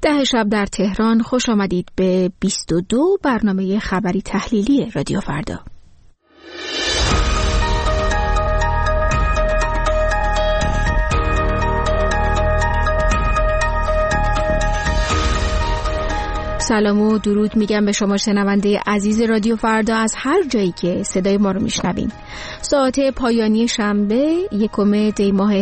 ده شب در تهران. خوش آمدید به 22 برنامه خبری تحلیلی رادیو فردا. سلام و درود میگم به شما شنونده عزیز رادیو فردا از هر جایی که صدای ما رو میشنوین. ساعت پایانی شنبه 1 دی ماه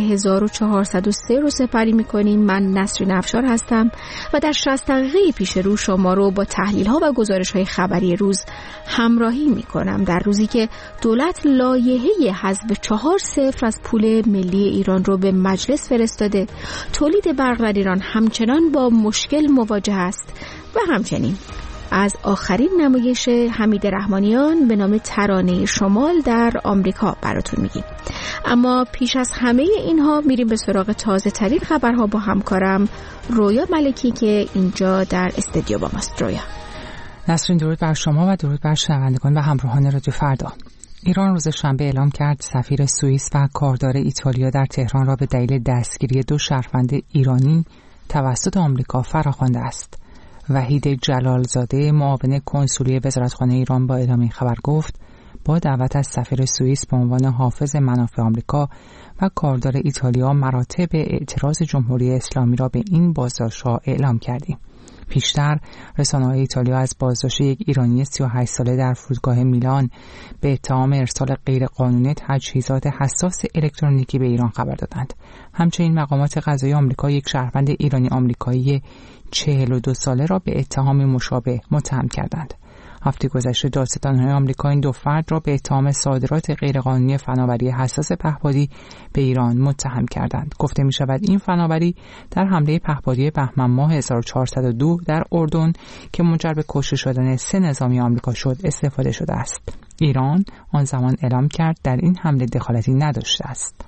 1403 رو سپری میکنیم. من نسرین افشار هستم و در 60 دقیقه پیش رو شما رو با تحلیل ها و گزارش های خبری روز همراهی میکنم. در روزی که دولت لایحه حذف 4-0 از پول ملی ایران رو به مجلس فرستاده، تولید برق در ایران همچنان با مشکل مواجه است و همچنین از آخرین نمایش حمید رحمانیان به نام ترانه شمال در آمریکا براتون میگیم. اما پیش از همه اینها میریم به سراغ تازه ترین خبرها با همکارم رویا ملکی که اینجا در استودیو با ماست. رویا. نسرین، درود بر شما و درود بر شنوندگان و همراهان رادیو فردا. ایران روز شنبه اعلام کرد سفیر سوئیس و کاردار ایتالیا در تهران را به دلیل دستگیری 2 شهروند ایرانی توسط آمریکا فراخوانده است. وحید جلالزاده معاون کنسولی وزارتخانه ایران با اعلام این خبر گفت با دعوت از سفیر سوئیس به عنوان حافظ منافع آمریکا و کاردار ایتالیا مراتب اعتراض جمهوری اسلامی را به این بازداشت‌ها اعلام کردیم. پیشتر رسانه‌های ایتالیا از بازداشت یک ایرانی 38 ساله در فرودگاه میلان به اتهام ارسال غیرقانونی تجهیزات حساس الکترونیکی به ایران خبر دادند. همچنین مقامات قضایی آمریکا یک شهروند ایرانی آمریکایی 42 ساله را به اتهام مشابه متهم کردند. هفته گذشته دادستان‌های آمریکا این 2 فرد را به اتهام صادرات غیرقانونی فناوری حساس پهپادی به ایران متهم کردند. گفته می‌شود این فناوری در حمله پهپادی بهمن ماه 1402 در اردن که منجر به کشته شدن 3 نظامی آمریکا شد استفاده شده است. ایران آن زمان اعلام کرد در این حمله دخالتی نداشته است.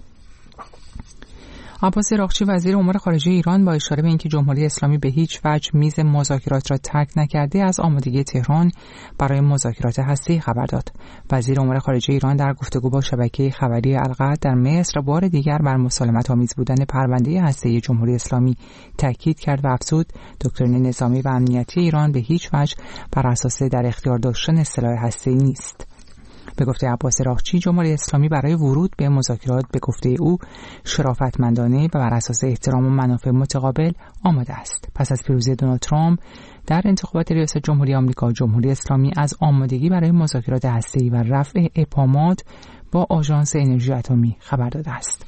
عباس راغچی وزیر امور خارجه ایران با اشاره به اینکه جمهوری اسلامی به هیچ وجه میز مذاکرات را ترک نکرده از آمادگی تهران برای مذاکرات هسته‌ای خبر داد. وزیر امور خارجه ایران در گفتگو با شبکه خبری القدر در مصر بار دیگر بر مسالمت‌آمیز بودن پرونده هسته‌ای جمهوری اسلامی تاکید کرد و افزود دکترین نظامی و امنیتی ایران به هیچ وجه بر اساس در اختیار داشتن سلاح هسته‌ای نیست. به گفته عباس راغچی جمهوری اسلامی برای ورود به مذاکرات به گفته او شرافتمندانه و بر اساس احترام و منافع متقابل آماده است. پس از پیروزی دونالد ترامپ در انتخابات ریاست جمهوری آمریکا، جمهوری اسلامی از آمادگی برای مذاکرات هسته‌ای و رفع ابهامات با آژانس انرژی اتمی خبر داده است.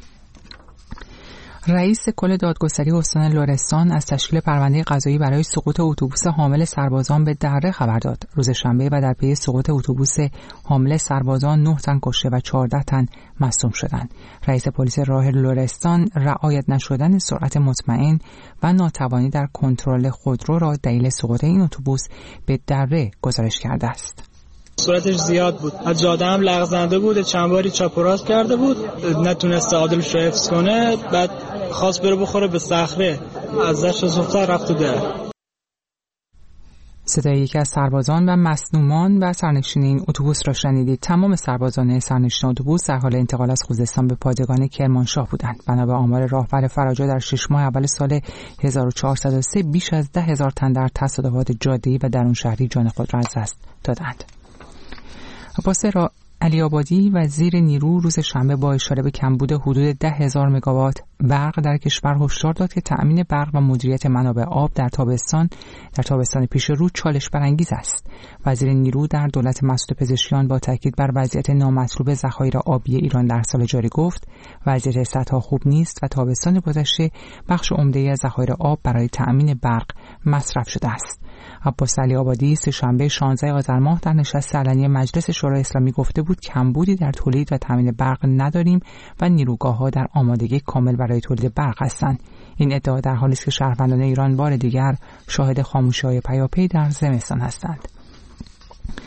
رئیس کل دادگستری استان لرستان از تشکیل پرونده قضایی برای سقوط اتوبوس حامل سربازان به دره خبر داد. روز شنبه و در پی سقوط اتوبوس حامل سربازان 9 تن کشته و 14 تن مصدوم شدند. رئیس پلیس راه لرستان رعایت نشدن سرعت مطمئن و ناتوانی در کنترل خودرو را دلیل سقوط این اتوبوس به دره گزارش کرده است. سرعتش زیاد بود، از جاده هم لغزنده بود، چند باری چپ و راست کرده بود، نتونسته عادلش رو حفظ کنه، بعد خواست بره بخوره به صخره، ازش زودتر رفت تو در. صدای یکی از سربازان و مصدومان و سرنشین این اتوبوس را شنیدید. تمام سربازان سرنشین اتوبوس در حال انتقال از خوزستان به پادگان کرمانشاه بودند. بنا به آمار راهبر فراجا در 6 ماه اول سال 1403 بیش از 10,000 تن در تصادفات جاده‌ای و درون شهری جان خود را از دست دادند. عباس علی آبادی وزیر نیرو روز شنبه با اشاره به کمبود حدود 10,000 مگاوات برق در کشور هشدار داد که تأمین برق و مدیریت منابع آب در تابستان پیش رو چالش برانگیز است. وزیر نیرو در دولت مسعود پزشکیان با تاکید بر وضعیت نامطلوب ذخایر آبی ایران در سال جاری گفت وضعیت سدها خوب نیست و تابستان گذشته بخش عمده‌ای از ذخایر آب برای تأمین برق مصرف شده است. عباس علی آبادی سه‌شنبه 16 آذر ماه در نشست علنی مجلس شورای اسلامی گفته بود کمبودی در تولید و تامین برق نداریم و نیروگاه‌ها در آمادگی کامل برای تولید برق هستند. این ادعا در حالی است که شهروندان ایران بار دیگر شاهد خاموشی‌های پیاپی در زمستان هستند.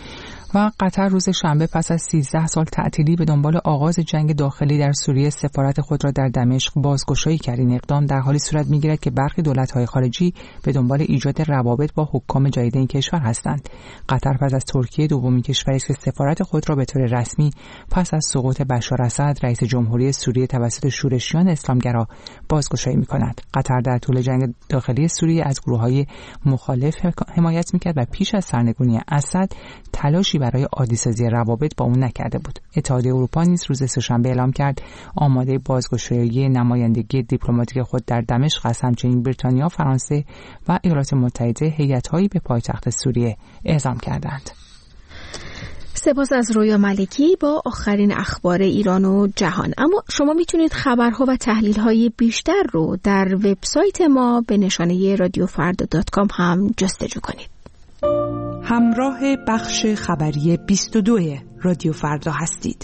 و قطر روز شنبه پس از 13 سال تعطیلی به دنبال آغاز جنگ داخلی در سوریه سفارت خود را در دمشق بازگشایی کرد. این اقدام در حالی صورت می‌گیرد که برخی دولت‌های خارجی به دنبال ایجاد روابط با حکام جدید این کشور هستند. قطر پس از ترکیه دومین کشوری است که سفارت خود را به طور رسمی پس از سقوط بشار اسد رئیس جمهوری سوریه توسط شورشیان اسلامگرا بازگشایی می‌کند. قطر در طول جنگ داخلی سوریه از گروه‌های مخالف حمایت می‌کرد و پیش از سرنگونی اسد تلاشی برای عادی‌سازی روابط با اون نکرده بود. اتحادیه اروپا نیز روز سه‌شنبه اعلام کرد آماده بازگشایی نمایندگی دیپلماتیک خود در دمشق است. همچنین بریتانیا، فرانسه و ایالات متحده هیئت‌هایی به پایتخت سوریه اعزام کردند. سپاس از رویا ملکی با آخرین اخبار ایران و جهان. اما شما میتونید خبرها و تحلیل‌های بیشتر رو در وبسایت ما به نشانه radiofarda.com هم جستجو کنید. همراه بخش خبری 22 رادیو فردا هستید.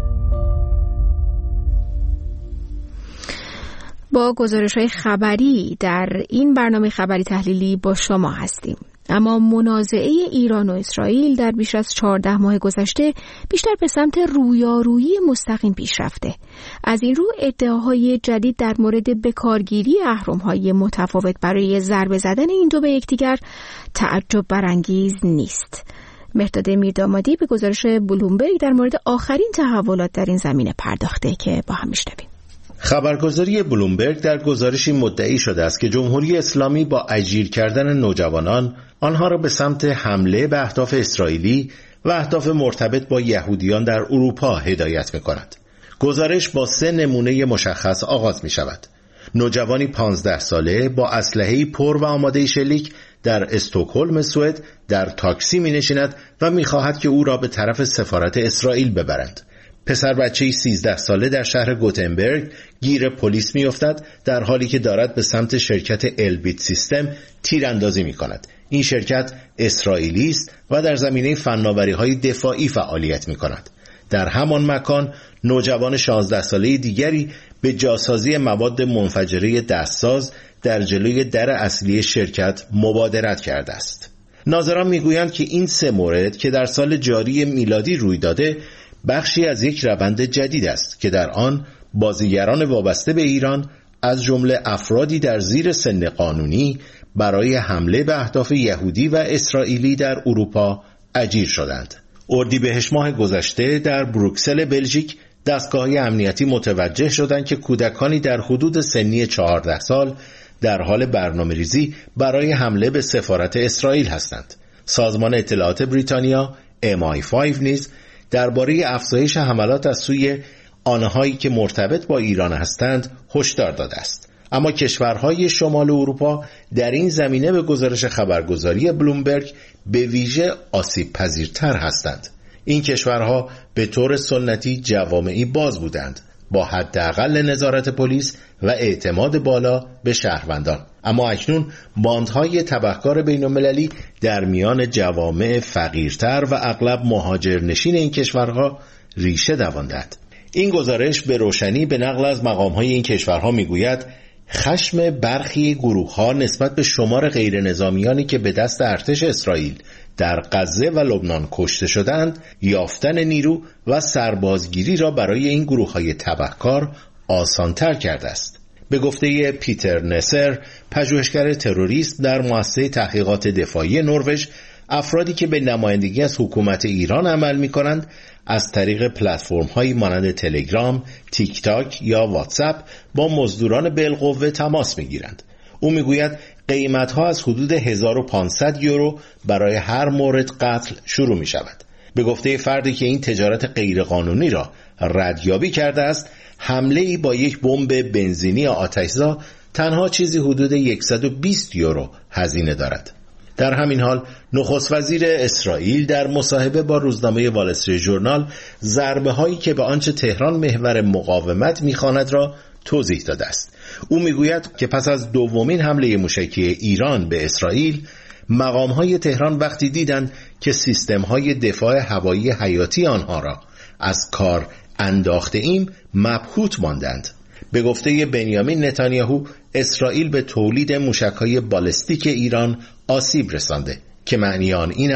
با گزارش‌های خبری در این برنامه خبری تحلیلی با شما هستیم. اما منازعه ایران و اسرائیل در بیش از 14 ماه گذشته بیشتر به سمت رویارویی مستقیم پیش رفته. از این رو ادعاهای جدید در مورد بکارگیری اهرم‌های متفاوت برای ضربه زدن این دو به یکدیگر تعجب برانگیز نیست. مهرداد میردامادی به گزارش بلومبرگ در مورد آخرین تحولات در این زمینه پرداخته که با هم میشنویم. خبرگزاری بلومبرگ در گزارشی مدعی شده است که جمهوری اسلامی با اجیر کردن نوجوانان آنها را به سمت حمله به اهداف اسرائیلی و اهداف مرتبط با یهودیان در اروپا هدایت می‌کند. گزارش با 3 نمونه مشخص آغاز می‌شود. نوجوانی 15 ساله با اسلحه‌ای پر و آماده شلیک در استکهلم سوئد در تاکسی می‌نشیند و می‌خواهد که او را به طرف سفارت اسرائیل ببرند. پسر بچه‌ای 13 ساله در شهر گوتنبرگ گیر پلیس می‌افتد در حالی که دارد به سمت شرکت البیت سیستم تیراندازی می‌کند. این شرکت اسرائیلی است و در زمینه فناوری‌های دفاعی فعالیت می‌کند. در همان مکان نوجوان 16 ساله دیگری به جاسازی مواد منفجره دستساز در جلوی در اصلی شرکت مبادرت کرده است. ناظران می‌گویند که این 3 مورد که در سال جاری میلادی روی داده بخشی از یک روند جدید است که در آن بازیگران وابسته به ایران از جمله افرادی در زیر سن قانونی برای حمله به اهداف یهودی و اسرائیلی در اروپا اجیر شدند. اردیبهشت ماه گذشته در بروکسل بلژیک دستگاه‌های امنیتی متوجه شدند که کودکانی در حدود سنی 14 سال در حال برنامه‌ریزی برای حمله به سفارت اسرائیل هستند. سازمان اطلاعات بریتانیا MI5 نیز درباره افزایش حملات از سوی آنهایی که مرتبط با ایران هستند هشدار داده است. اما کشورهای شمال اروپا در این زمینه به گزارش خبرگزاری بلومبرگ به ویژه آسیب پذیرتر هستند. این کشورها به طور سنتی جوامعی باز بودند با حداقل نظارت پلیس و اعتماد بالا به شهروندان، اما اکنون باندهای تبهکار بین‌المللی در میان جوامع فقیرتر و اغلب مهاجرنشین این کشورها ریشه دواندند. این گزارش به روشنی به نقل از مقام‌های این کشورها میگوید خشم برخی گروه‌ها نسبت به شمار غیر نظامیانی که به دست ارتش اسرائیل در غزه و لبنان کشته شدند، یافتن نیرو و سربازگیری را برای این گروه‌های تبهکار آسان‌تر کرده است. به گفته پیتر نسر، پژوهشگر تروریست در مؤسسه تحقیقات دفاعی نروژ، افرادی که به نمایندگی از حکومت ایران عمل می‌کنند از طریق پلتفرم‌هایی مانند تلگرام، تیک تاک یا واتساپ با مزدوران بالقوه تماس می‌گیرند. او می‌گوید قیمت‌ها از حدود 1500 یورو برای هر مورد قتل شروع می‌شود. به گفته فردی که این تجارت غیرقانونی را ردیابی کرده است، حمله‌ای با یک بمب بنزینی آتش‌زا تنها چیزی حدود 120 یورو هزینه دارد. در همین حال نخست وزیر اسرائیل در مصاحبه با روزنامه وال استریت ژورنال ضربه‌هایی که به آنچه تهران محور مقاومت می‌خواند را توضیح داده است. او میگوید که پس از دومین حمله موشکی ایران به اسرائیل، مقام‌های تهران وقتی دیدند که سیستم‌های دفاع هوایی حیاتی آنها را از کار انداخته ایم، مبهوت ماندند. به گفته بنیامین نتانیاهو، اسرائیل به تولید موشک‌های بالستیک ایران آسیب رسانده که معنی آن این است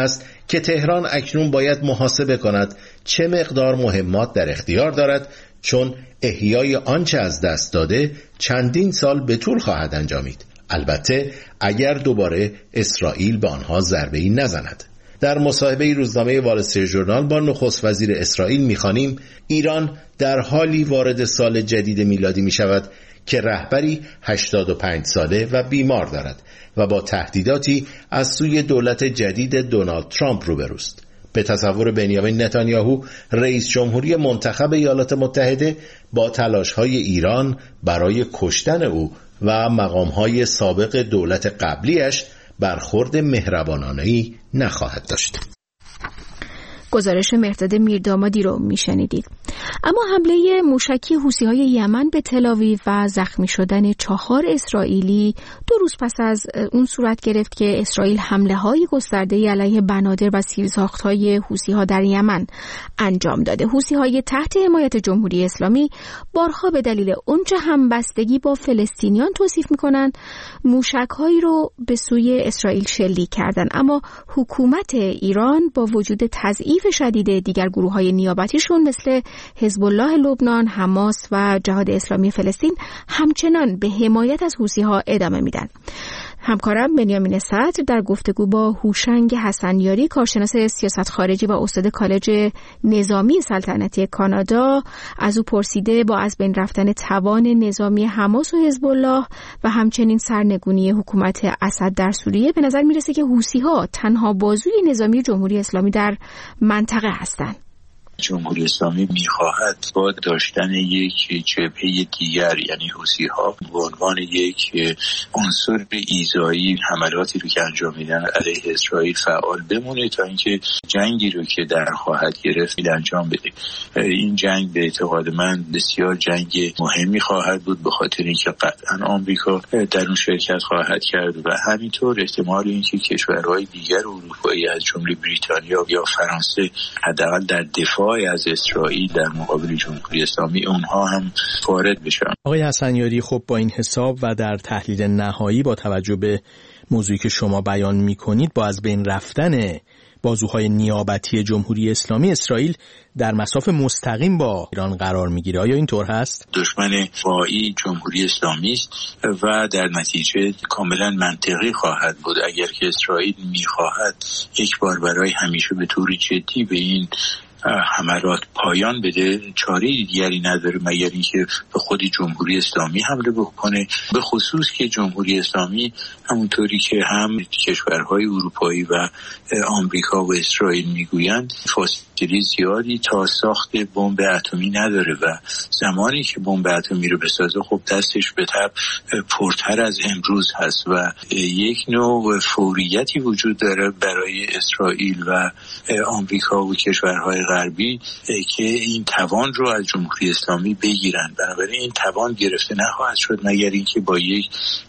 که تهران اکنون باید محاسبه کند چه مقدار مهمات در اختیار دارد، چون احیای آنچه از دست داده چندین سال به طول خواهد انجامید، البته اگر دوباره اسرائیل به آنها ضربه‌ای نزند. در مصاحبه روزنامه وال استریت ژورنال با نخست وزیر اسرائیل می‌خوانیم ایران در حالی وارد سال جدید میلادی می‌شود که رهبری 85 ساله و بیمار دارد و با تهدیداتی از سوی دولت جدید دونالد ترامپ روبروست. به تصور بنیامین نتانیاهو رئیس جمهوری منتخب ایالات متحده با تلاش‌های ایران برای کشتن او و مقام‌های سابق دولت قبلیش برخورد مهربانانه‌ای نخواهد داشت. گزارش مهرداد میردامادی رو میشنیدید. اما حمله موشکی حوثی‌های یمن به تل‌آویو و زخمی شدن 4 اسرائیلی 2 روز پس از اون صورت گرفت که اسرائیل حمله‌های گسترده‌ای علیه بنادر و زیرساخت‌های حوثی‌ها در یمن انجام داده. حوثی‌های تحت حمایت جمهوری اسلامی بارها به دلیل اونچه همبستگی با فلسطینیان توصیف می‌کنند موشک‌هایی رو به سوی اسرائیل شلیک کردند، اما حکومت ایران با وجود تضعیف شدید دیگر گروه‌های نیابتیشون مثل حزب الله لبنان، حماس و جهاد اسلامی فلسطین همچنان به حمایت از حوثی‌ها ادامه میدن. همکارم بنیامین صدر در گفتگو با هوشنگ حسنیاری، کارشناس سیاست خارجی و استاد کالج نظامی سلطنتی کانادا، از او پرسیده با از بین رفتن توان نظامی حماس و حزب الله و همچنین سرنگونی حکومت اسد در سوریه به نظر میرسه که حوثی‌ها تنها بازوی نظامی جمهوری اسلامی در منطقه هستند. جمهوری اسلامی می‌خواهد با داشتن یک جبهه دیگر، یعنی حوثی‌ها، به عنوان یک عنصر ایذایی حملاتی رو که انجام میدن علیه اسرائیل فعال بمونه تا اینکه جنگی رو که در خواهد گرفت انجام بده. این جنگ به اعتقاد من بسیار جنگ مهمی خواهد بود، به خاطر اینکه قطعاً آمریکا در اون شرکت خواهد کرد و همینطور احتمال اینکه کشورهای دیگر اروپایی از جمله بریتانیا یا فرانسه حداقل در دفاع از اسرائیل در مقابل جمهوری اسلامی اونها هم وارد بشن. آقای حسنیاری، خب با این حساب و در تحلیل نهایی با توجه به موضوعی که شما بیان می‌کنید، با از بین رفتن بازوهای نیابتی جمهوری اسلامی، اسرائیل در مساف مستقیم با ایران قرار میگیره. آیا اینطور هست؟ دشمن واقعی جمهوری اسلامی است و در نتیجه کاملا منطقی خواهد بود اگر که اسرائیل میخواهد یک بار برای همیشه به طور جدی به این حملات پایان بده، چاره دیگری نداره مگر اینکه به خود جمهوری اسلامی حمله بکنه، به خصوص که جمهوری اسلامی همونطوری که هم کشورهای اروپایی و آمریکا و اسرائیل میگویند فاصله زیادی تا ساخت بمب اتمی نداره و زمانی که بمب اتمی رو بسازه خب دستش به تب پرتر از امروز هست و یک نوع فوریتی وجود داره برای اسرائیل و آمریکا و کشورهای غربی که این توان رو از جمهوری اسلامی بگیرن. بنابراین این توان گرفته نخواهد شد مگر اینکه با یک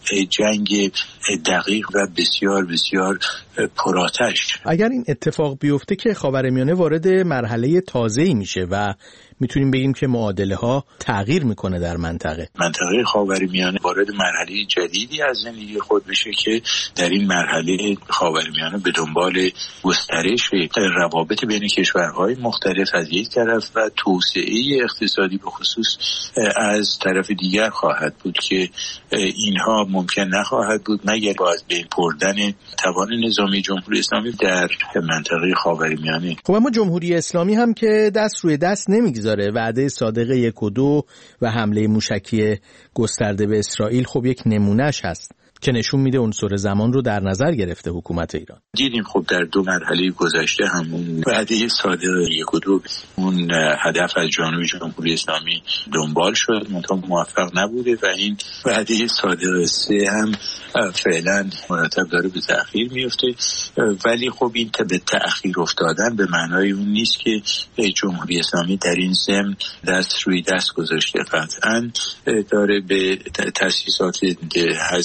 جنگ دقیق و بسیار بسیار پرآتش. اگر این اتفاق بیفته که خاورمیانه وارد مرحله تازه‌ای میشه و میتونیم بگیم که معادله ها تغییر میکنه در منطقه خاورمیانه وارد مرحله جدیدی از زندگی خود بشه که در این مرحله خاورمیانه به دنبال گسترش روابط بین کشورهای مختلف از یک طرف و توسعه اقتصادی به خصوص از طرف دیگر خواهد بود که اینها ممکن نخواهد بود مگر با از بین بردن توان نظامی جمهوری اسلامی در منطقه خاورمیانه. خب اما جمهوری اسلامی هم که دست روی دست نمیگذاره، وعده صادق 1 و 2 و حمله موشکی گسترده به اسرائیل خب یک نمونهش هست که نشون میده عنصر زمان رو در نظر گرفته حکومت ایران. دیدیم خب در 2 مرحله گذشته همون وعده صادق 1 و 2 اون هدف از جانب جمهوری اسلامی دنبال شد منتها موفق نبوده و این وعده صادق 3 هم فعلا مرتب داره به تأخیر میفته. ولی خب این به تأخیر افتادن به معنای اون نیست که جمهوری اسلامی در این ضمن دست روی دست گذاشته. قطعاً داره به تأسیسات هسته خود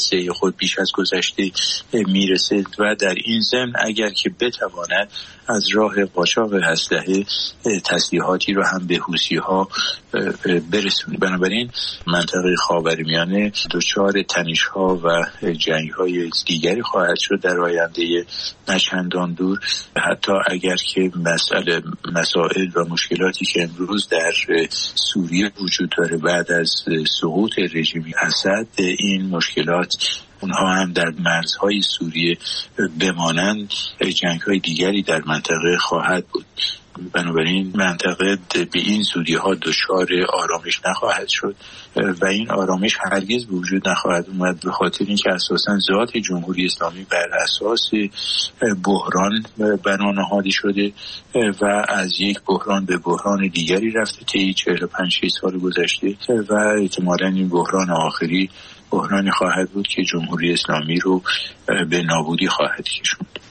خود بیش از گذشته میرسه و در این ضمن اگر که بتواند از راه قاچاق اسلحه تسلیحاتی رو هم به حوثی‌ها برسونه. بنابراین منطقه خاورمیانه دچار تنش‌ها و جنگ‌های دیگری خواهد شد در آینده نچندان دور، حتی اگر که مسائل و مشکلاتی که امروز در سوریه وجود داره بعد از سقوط رژیم اسد، این مشکلات اونها هم در مرزهای سوریه بمانند، جنگ‌های دیگری در منطقه خواهد بود. بنابراین منطقه به این زودی‌ها دچار آرامش نخواهد شد و این آرامش هرگز به وجود نخواهد اومد، به خاطر اینکه اساساً ذات جمهوری اسلامی بر اساس بحران بنا نهاده شده و از یک بحران به بحران دیگری رفته طی 45 سال گذشته و احتمالاً این بحران آخری بحرانی خواهد بود که جمهوری اسلامی رو به نابودی خواهد کشوند.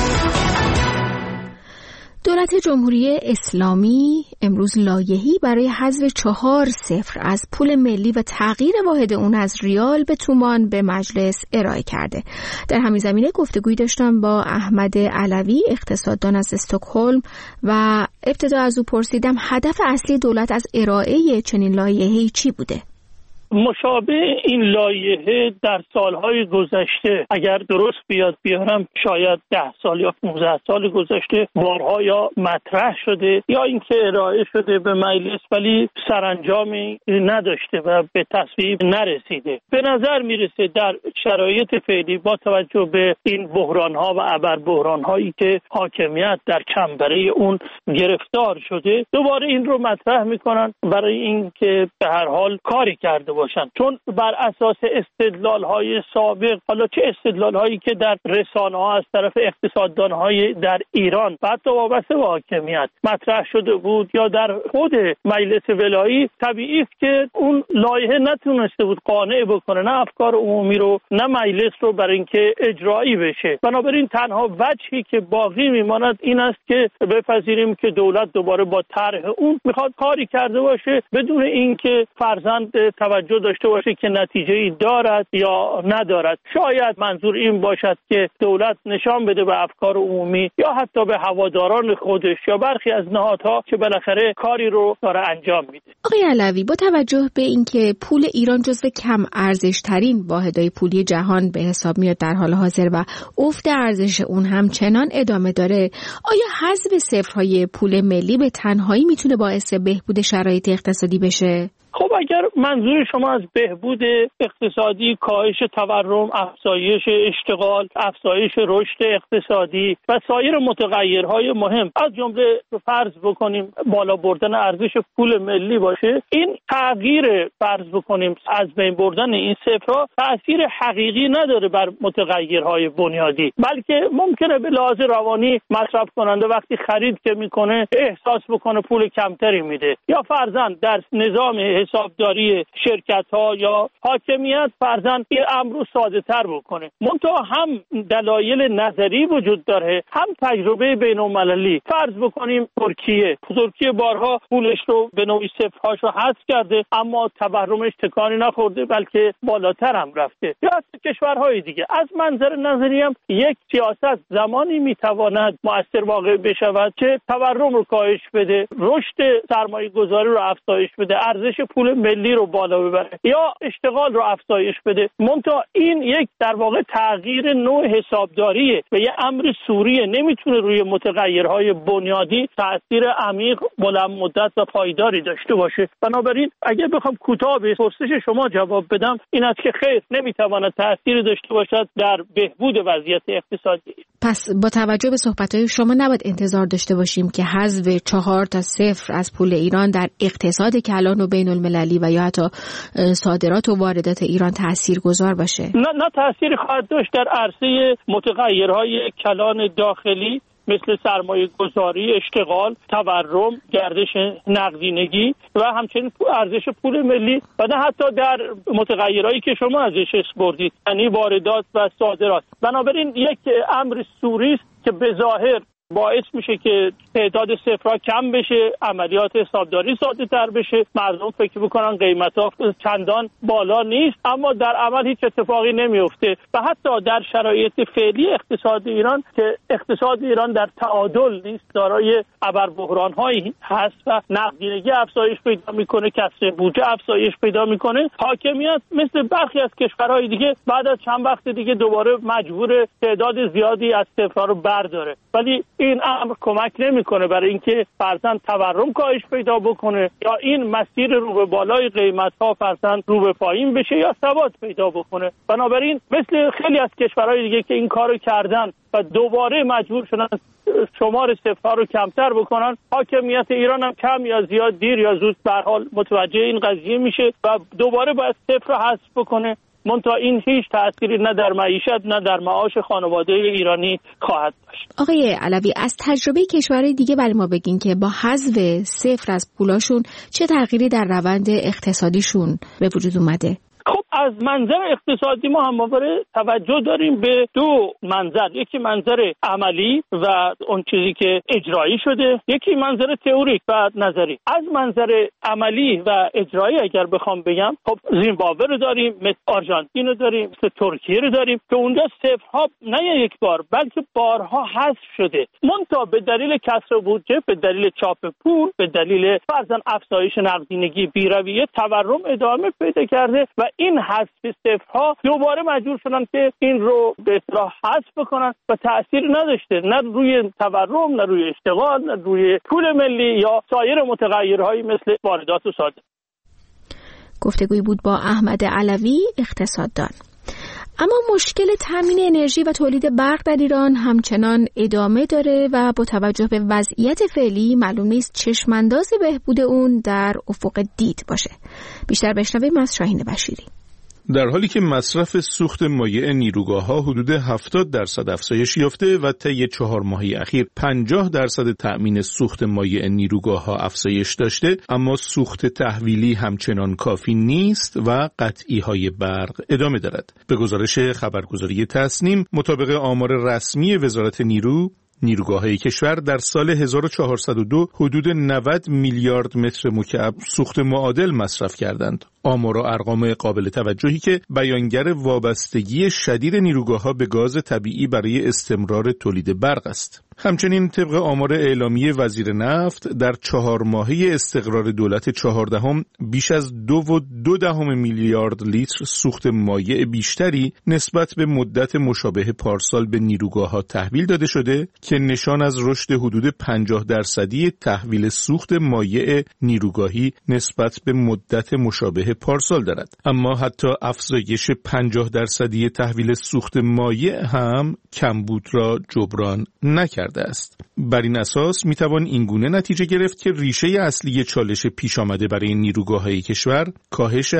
دولت جمهوری اسلامی امروز لایحه‌ای برای حذف 4-0 از پول ملی و تغییر واحد اون از ریال به تومان به مجلس ارائه کرده. در همین زمینه گفتگویی داشتم با احمد علوی، اقتصاددان از استکهلم، و ابتدا از او پرسیدم هدف اصلی دولت از ارائه چنین لایحه‌ای چی بوده؟ مشابه این لایحه در سالهای گذشته اگر درست بیارم شاید 10 سال یا 15 سال گذشته بارها یا مطرح شده یا اینکه ارائه شده به مجلس ولی سرانجامی نداشته و به تصویب نرسیده. به نظر میرسه در شرایط فعلی با توجه به این بحرانها و ابر بحرانهایی که حاکمیت در کمبره اون گرفتار شده دوباره این رو مطرح میکنن برای اینکه به هر حال کاری کرده باشن، چون بر اساس استدلال‌های سابق، حالا چه استدلال‌هایی که در رسانه‌ها از طرف اقتصاددان‌های در ایران و حتی وابسته به حاکمیت مطرح شده بود یا در خود مجلس ولایی، طبیعی است که اون لایحه نتونسته بود قانع بکنه نه افکار عمومی رو نه مجلس رو برای اینکه اجرایی بشه. بنابراین تنها وجهی که باقی میماند این است که بپذیریم که دولت دوباره با طرح اون میخواد کاری کرده باشه بدون اینکه فرزند توجه داشته باشه که نتیجه‌ای دارد یا ندارد. شاید منظور این باشد که دولت نشان بده به افکار عمومی یا حتی به هواداران خودش یا برخی از نهادها که بالاخره کاری رو داره انجام میده. آقای علوی، با توجه به اینکه پول ایران جزو کم ارزش ترین واحدهای پولی جهان به حساب میاد در حال حاضر و افت ارزش اون همچنان ادامه داره، آیا حذف صفرهای پول ملی به تنهایی میتونه باعث بهبود شرایط اقتصادی بشه؟ خب اگر منظور شما از بهبود اقتصادی، کاهش تورم، افزایش اشتغال، افزایش رشد اقتصادی و سایر متغیرهای مهم از جمله فرض بکنیم بالا بردن ارزش پول ملی باشه، این تغییر فرض بکنیم از بین بردن این صفرها تأثیر حقیقی نداره بر متغیرهای بنیادی، بلکه ممکنه به لحاظ روانی مصرف کننده وقتی خرید که میکنه احساس بکنه پول کمتری میده، یا فرضاً در نظام حسابداری شرکت ها یا حاکمیت فرضاً این امر رو ساده تر بکنه. منتها هم دلایل نظری وجود داره هم تجربه بین المللی. فرض بکنیم ترکیه بارها پولش رو به نوعی صفرهاشو حذف کرده اما تورمش تکانی نخورده بلکه بالاتر هم رفته، یا کشورهای دیگه. از منظر نظری هم یک سیاست زمانی میتواند مؤثر واقع بشود که تورم رو کاهش بده، رشد سرمایه گذاری رو افزایش بده، ارزش پول ملی رو بالا ببره یا اشتغال رو افزایش بده. منتها این یک در واقع تغییر نوع حسابداریه و یه امر سوریه، نمیتونه روی متغیرهای بنیادی تأثیر عمیق، بلند مدت و پایداری داشته باشه. بنابراین اگه بخوام کوتاه به پرسش شما جواب بدم این است که خیر نمیتواند تأثیری داشته باشد در بهبود وضعیت اقتصادی. پس با توجه به صحبت‌های شما نباید انتظار داشته باشیم که حذف 4-0 از پول ایران در اقتصاد کلان و بین المللی و یا حتی صادرات و واردات ایران تاثیرگذار باشه. نه تأثیری خواهد داشت در عرصه متغیرهای کلان داخلی مثل سرمایه گذاری، اشتغال، تورم، گردش نقدینگی و همچنین ارزش پول ملی و نه حتی در متغیرهایی که شما ازش بردید، یعنی واردات و صادرات. بنابراین یک امر سوری است که به ظاهر باعث میشه که تعداد صفرها کم بشه، عملیات حسابداری ساده تر بشه، مردم فکر بکنن قیمت‌ها چندان بالا نیست، اما در عمل هیچ اتفاقی نمیفته و حتی در شرایط فعلی اقتصاد ایران که اقتصاد ایران در تعادل نیست، دارای ابربحران‌هایی هست و نقدینگی افزایش پیدا میکنه، کسر بودجه افزایش پیدا میکنه، حاکمیت مثل برخی از کشورهای دیگه بعد از چند وقت دیگه دوباره مجبور تعداد زیادی از صفرها رو برداره، ولی این امر کمک نمیکنه برای اینکه فرضاً تورم کاهش پیدا بکنه یا این مسیر رو به بالای قیمت‌ها فرضاً رو به پایین بشه یا ثبات پیدا بکنه. بنابراین مثل خیلی از کشورهای دیگه که این کارو کردن و دوباره مجبور شدن شمار صفرها رو کمتر بکنن، حاکمیت ایران هم کم یا زیاد دیر یا زود به هر حال متوجه این قضیه میشه و دوباره باید صفر حذف بکنه. منتها این هیچ تأثیری نه در معیشت نه در معاش خانواده ایرانی خواهد داشت. آقای علوی، از تجربه کشورهای دیگه برای ما بگین که با حذف صفر از پولاشون چه تغییری در روند اقتصادیشون به وجود اومده؟ خب از منظر اقتصادی ما همواره توجه داریم به دو منظر، یکی منظر عملی و اون چیزی که اجرایی شده، یکی منظر تئوریک و نظری. از منظر عملی و اجرایی اگر بخوام بگم، خب زیمبابوه رو داریم، مثل آرژانتین رو داریم، مثل ترکیه رو داریم که اونجا صفرها نه یک بار بلکه بارها حذف شده، منتها به دلیل کسر بودجه، به دلیل چاپ پول، به دلیل فرضاً افزایش نقدینگی بی‌رویه، تورم ادامه پیدا کرده و این حذف صفرها دوباره مجبور شدن که این رو به اصطلاح حذف بکنن و تأثیر نداشته نه روی تورم، نه روی اشتغال، نه روی پول ملی یا سایر متغیرهایی مثل واردات و صادرات. گفتگویی بود با احمد علوی، اقتصاددان. اما مشکل تامین انرژی و تولید برق در ایران همچنان ادامه داره و با توجه به وضعیت فعلی معلوم نیست چشمانداز بهبود اون در افق دید باشه. بیشتر بشنویم از شاهین بشیری. در حالی که مصرف سوخت مایع نیروگاه‌ها حدود 70% افزایش یافته و طی 4 ماهه اخیر 50% تأمین سوخت مایع نیروگاه‌ها افزایش داشته، اما سوخت تحویلی همچنان کافی نیست و قطعی‌های برق ادامه دارد. به گزارش خبرگزاری تصنیم، مطابق آمار رسمی وزارت نیروگاه‌های کشور در سال 1402 حدود 90 میلیارد متر مکعب سوخت معادل مصرف کردند. آمار و ارقام قابل توجهی که بیانگر وابستگی شدید نیروگاه‌ها به گاز طبیعی برای استمرار تولید برق است. همچنین طبق آمار اعلامی وزیر نفت در 4 ماهه استقرار دولت 14 بیش از 2.2 میلیارد لیتر سوخت مایع بیشتری نسبت به مدت مشابه پارسال به نیروگاه‌ها تحویل داده شده که نشان از رشد حدود 50% تحویل سوخت مایع نیروگاهی نسبت به مدت مشابه پارسال دارد. اما حتی افزایش 50% تحویل سوخت مایع هم کمبود را جبران نکرده است. بر این اساس میتوان اینگونه نتیجه گرفت که ریشه اصلی چالش پیش آمده برای نیروگاه‌های کشور کاهش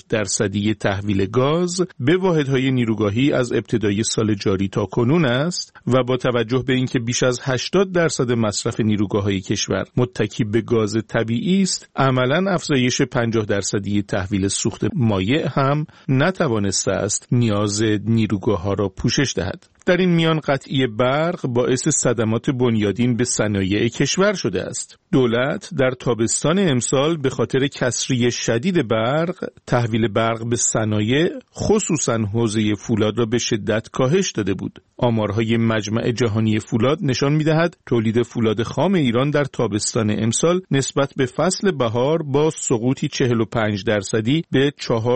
7% تحویل گاز به واحدهای نیروگاهی از ابتدای سال جاری تا کنون است و با توجه به اینکه بیش از 80% مصرف نیروگاه‌های کشور متکی به گاز طبیعی است، عملاً افزایش 50% تحویل سوخت مایع هم نتوانسته است نیاز نیروگاه‌ها را پوشش دهد. در این میان قطعی برق باعث صدمات بنیادین به صنایع کشور شده است. دولت در تابستان امسال به خاطر کسری شدید برق، تحویل برق به صنایع خصوصاً حوزه فولاد را به شدت کاهش داده بود. آمارهای مجمع جهانی فولاد نشان می‌دهد تولید فولاد خام ایران در تابستان امسال نسبت به فصل بهار با سقوطی 45% به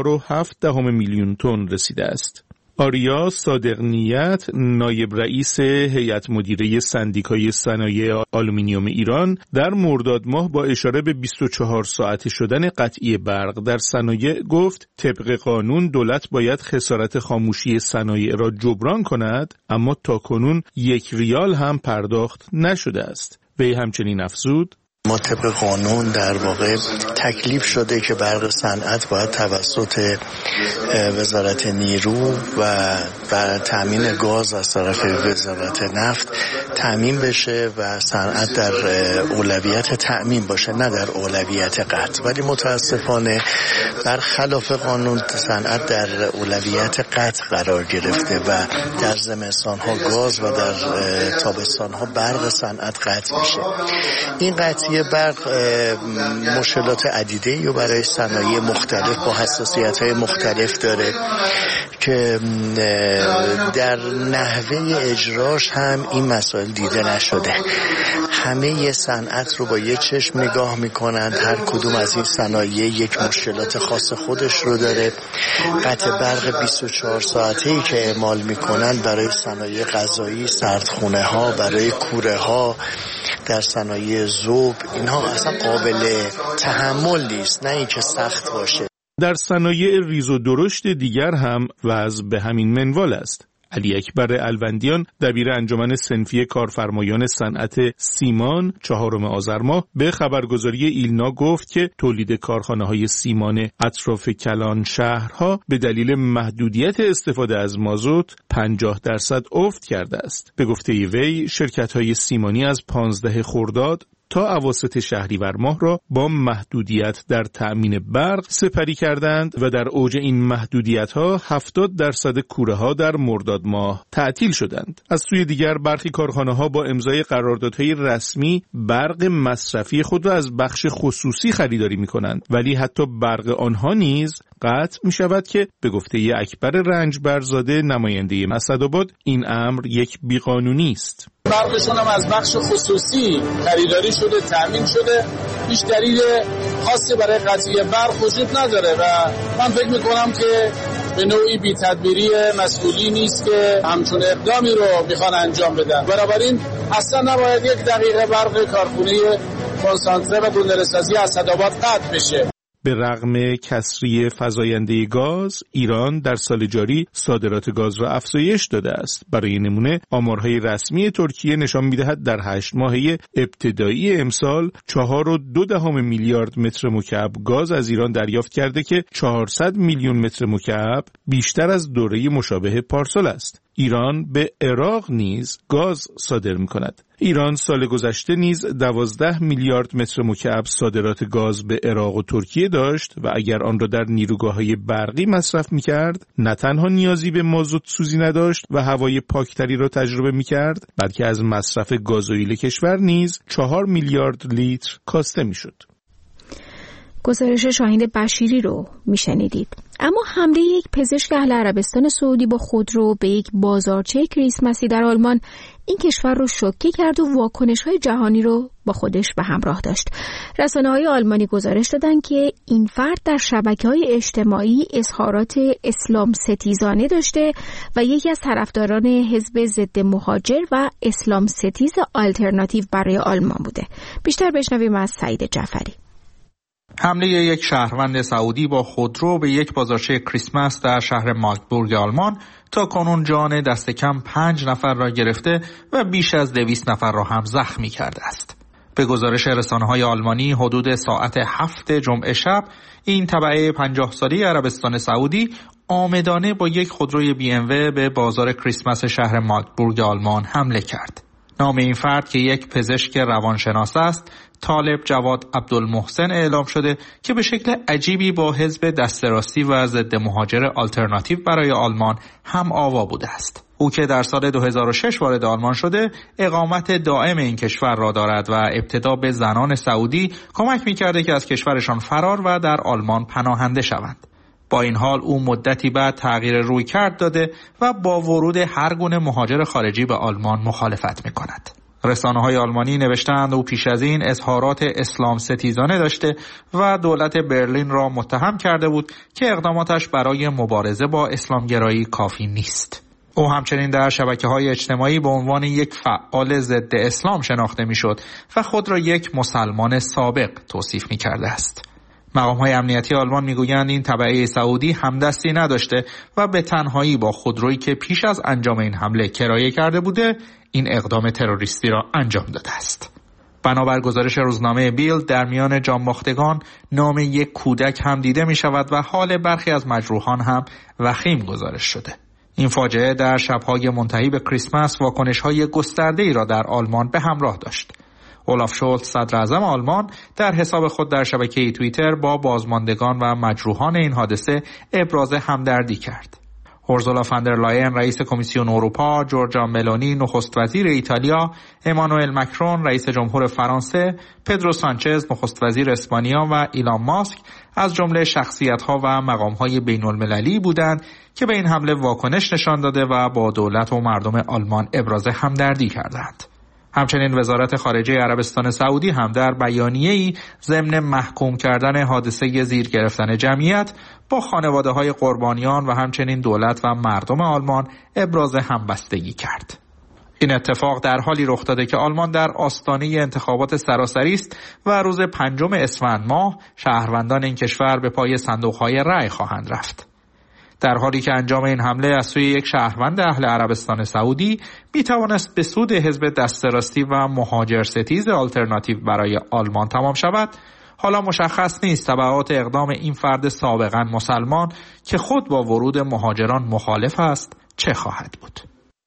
4.7 میلیون تن رسیده است. آریا صادقنیت، نایب رئیس هیئت مدیره سندیکای صنایع آلومینیوم ایران، در مرداد ماه با اشاره به 24 ساعته شدن قطعی برق در صنایع گفت طبق قانون دولت باید خسارت خاموشی صنایع را جبران کند، اما تاکنون 1 ریال هم پرداخت نشده است. وی همچنین افزود: ما طبق قانون در واقع تکلیف شده که برق صنعت باید توسط وزارت نیرو و تامین گاز از طرف وزارت نفت تامین بشه و صنعت در اولویت تامین باشه، نه در اولویت قطع. ولی متاسفانه برخلاف قانون صنعت در اولویت قطع قرار گرفته و در زمستان‌ها گاز و در تابستان‌ها برق صنعت قطع میشه. این قطعی برق مشکلات عدیده‌ای رو برای صنایع مختلف با حساسیت‌های مختلف داره که در نحوه اجراش هم این مسائل دیده نشده. همه صنعت رو با یه چشم نگاه میکنند، هر کدوم از این صنایع یک مشکلات خاص خودش رو داره. قطع برق 24 ساعته‌ای که اعمال میکنند برای صنایع غذایی، سردخونه ها، برای کوره ها، در صنایع ذوب، اینها اصلا قابل تحمل نیست، نه اینکه سخت باشه. در صنایع ریز و درشت دیگر هم وضع به همین منوال است. علی اکبر الوندیان دبیر انجمن صنفی کارفرمایان صنعت سیمان 4 آذر ماه به خبرگزاری ایلنا گفت که تولید کارخانه‌های سیمان اطراف کلان شهرها به دلیل محدودیت استفاده از مازوت 50% افت کرده است. به گفته وی شرکت‌های سیمانی از 15 خرداد تا اواسط شهریور ماه را با محدودیت در تأمین برق سپری کردند و در اوج این محدودیت‌ها 70% کوره‌ها در مرداد ماه تعطیل شدند. از سوی دیگر برخی کارخانه‌ها با امضای قراردادهای رسمی برق مصرفی خود را از بخش خصوصی خریداری می‌کنند، ولی حتی برق آنها نیز قطع می‌شود که به گفته اکبر رنجبرزاده نماینده اسدآباد این امر یک بیقانونی است. برقشون هم از بخش خصوصی خریداری شده، تامین شده، هیچ دلیل خاصی برای قطعی برق وجود نداره و من فکر میکنم که به نوعی بی تدبیری مسئولی نیست که همچون اقدامی رو میخوان انجام بدن. بنابراین اصلا نباید 1 دقیقه برق کارخونه کنسانتره و گلدرسازی اسدآباد قطع بشه. به رغم کسری فزاینده گاز، ایران در سال جاری صادرات گاز را افزایش داده است. برای نمونه آمارهای رسمی ترکیه نشان می‌دهد در 8 ماهه ابتدایی امسال 4.2 میلیارد متر مکعب گاز از ایران دریافت کرده که 400 میلیون متر مکعب بیشتر از دوره مشابه پارسال است. ایران به عراق نیز گاز صادر می‌کند. ایران سال گذشته نیز 12 میلیارد متر مکعب صادرات گاز به عراق و ترکیه داشت و اگر آن را در نیروگاه‌های برقی مصرف می‌کرد، نه تنها نیازی به مازوت سوزی نداشت و هوای پاکتری را تجربه می‌کرد، بلکه از مصرف گازوئیل کشور نیز 4 میلیارد لیتر کاسته می‌شد. گزارش شاهین بشیری رو میشنیدید. اما حمله یک پزشک اهل عربستان سعودی با خودرو به یک بازارچه کریسمسی در آلمان این کشور رو شوکه کرد و واکنش‌های جهانی رو با خودش به همراه داشت. رسانه‌های آلمانی گزارش دادن که این فرد در شبکه‌های اجتماعی اظهارات اسلام ستیزانه داشته و یکی از طرفداران حزب ضد مهاجر و اسلام ستیز آلترناتیو برای آلمان بوده. بیشتر بشنویم از سعید جعفری. حمله یک شهروند سعودی با خودرو به یک بازارچه کریسمس در شهر ماگدبورگ آلمان تا کنون جان دست کم 5 نفر را گرفته و بیش از 200 نفر را هم زخمی کرده است. به گزارش رسانه‌های آلمانی حدود ساعت 7 جمعه شب این تبعه 50 ساله عربستان سعودی عامدانه با یک خودروی BMW به بازار کریسمس شهر ماگدبورگ آلمان حمله کرد. نام این فرد که یک پزشک روانشناس است، طالب جواد عبدالمحسن اعلام شده که به شکل عجیبی با حزب دست راستی و ضد مهاجر آلترناتیو برای آلمان هم آوا بوده است. او که در سال 2006 وارد آلمان شده، اقامت دائم این کشور را دارد و ابتدا به زنان سعودی کمک می‌کرده که از کشورشان فرار و در آلمان پناهنده شوند. با این حال او مدتی بعد تغییر رویکرد داده و با ورود هر گونه مهاجر خارجی به آلمان مخالفت می‌کند. رسانه‌های آلمانی نوشتند او پیش از این اظهارات اسلام ستیزانه داشته و دولت برلین را متهم کرده بود که اقداماتش برای مبارزه با اسلامگرایی کافی نیست. او همچنین در شبکه‌های اجتماعی به عنوان یک فعال ضد اسلام شناخته می‌شد و خود را یک مسلمان سابق توصیف می‌کرده است. مقام‌های امنیتی آلمان می‌گویند این تبعه سعودی همدستی نداشته و به تنهایی با خودرویی که پیش از انجام این حمله کرایه کرده بوده این اقدام تروریستی را انجام داده است. بنابر گزارش روزنامه بیلد در میان جانباختگان نام یک کودک هم دیده می شود و حال برخی از مجروحان هم وخیم گزارش شده. این فاجعه در شب‌های منتهی به کریسمس واکنش‌های گسترده‌ای را در آلمان به همراه داشت. اولاف شولتز صدر اعظم آلمان در حساب خود در شبکه توییتر با بازماندگان و مجروحان این حادثه ابراز همدردی کرد. اورزولا فاندر لاین رئیس کمیسیون اروپا، جورجا ملونی نخست وزیر ایتالیا، امانوئل مکرون رئیس جمهور فرانسه، پدرو سانچز نخست وزیر اسپانیا و ایلان ماسک از جمله شخصیت‌ها و مقام‌های بین‌المللی بودند که به این حمله واکنش نشان داده و با دولت و مردم آلمان ابراز همدردی کردند. همچنین وزارت خارجه عربستان سعودی هم در بیانیه‌ای ضمن محکوم کردن حادثه زیر گرفتن جمعیت با خانواده‌های قربانیان و همچنین دولت و مردم آلمان ابراز همبستگی کرد. این اتفاق در حالی رخ داده که آلمان در آستانه انتخابات سراسری است و روز 5 اسفند ماه شهروندان این کشور به پای صندوق‌های رأی خواهند رفت. در حالی که انجام این حمله از سوی یک شهروند اهل عربستان سعودی میتوانست به سود حزب دست راستی و مهاجر ستیز آلترناتیو برای آلمان تمام شود، حالا مشخص نیست تبعات اقدام این فرد سابقاً مسلمان که خود با ورود مهاجران مخالف است چه خواهد بود.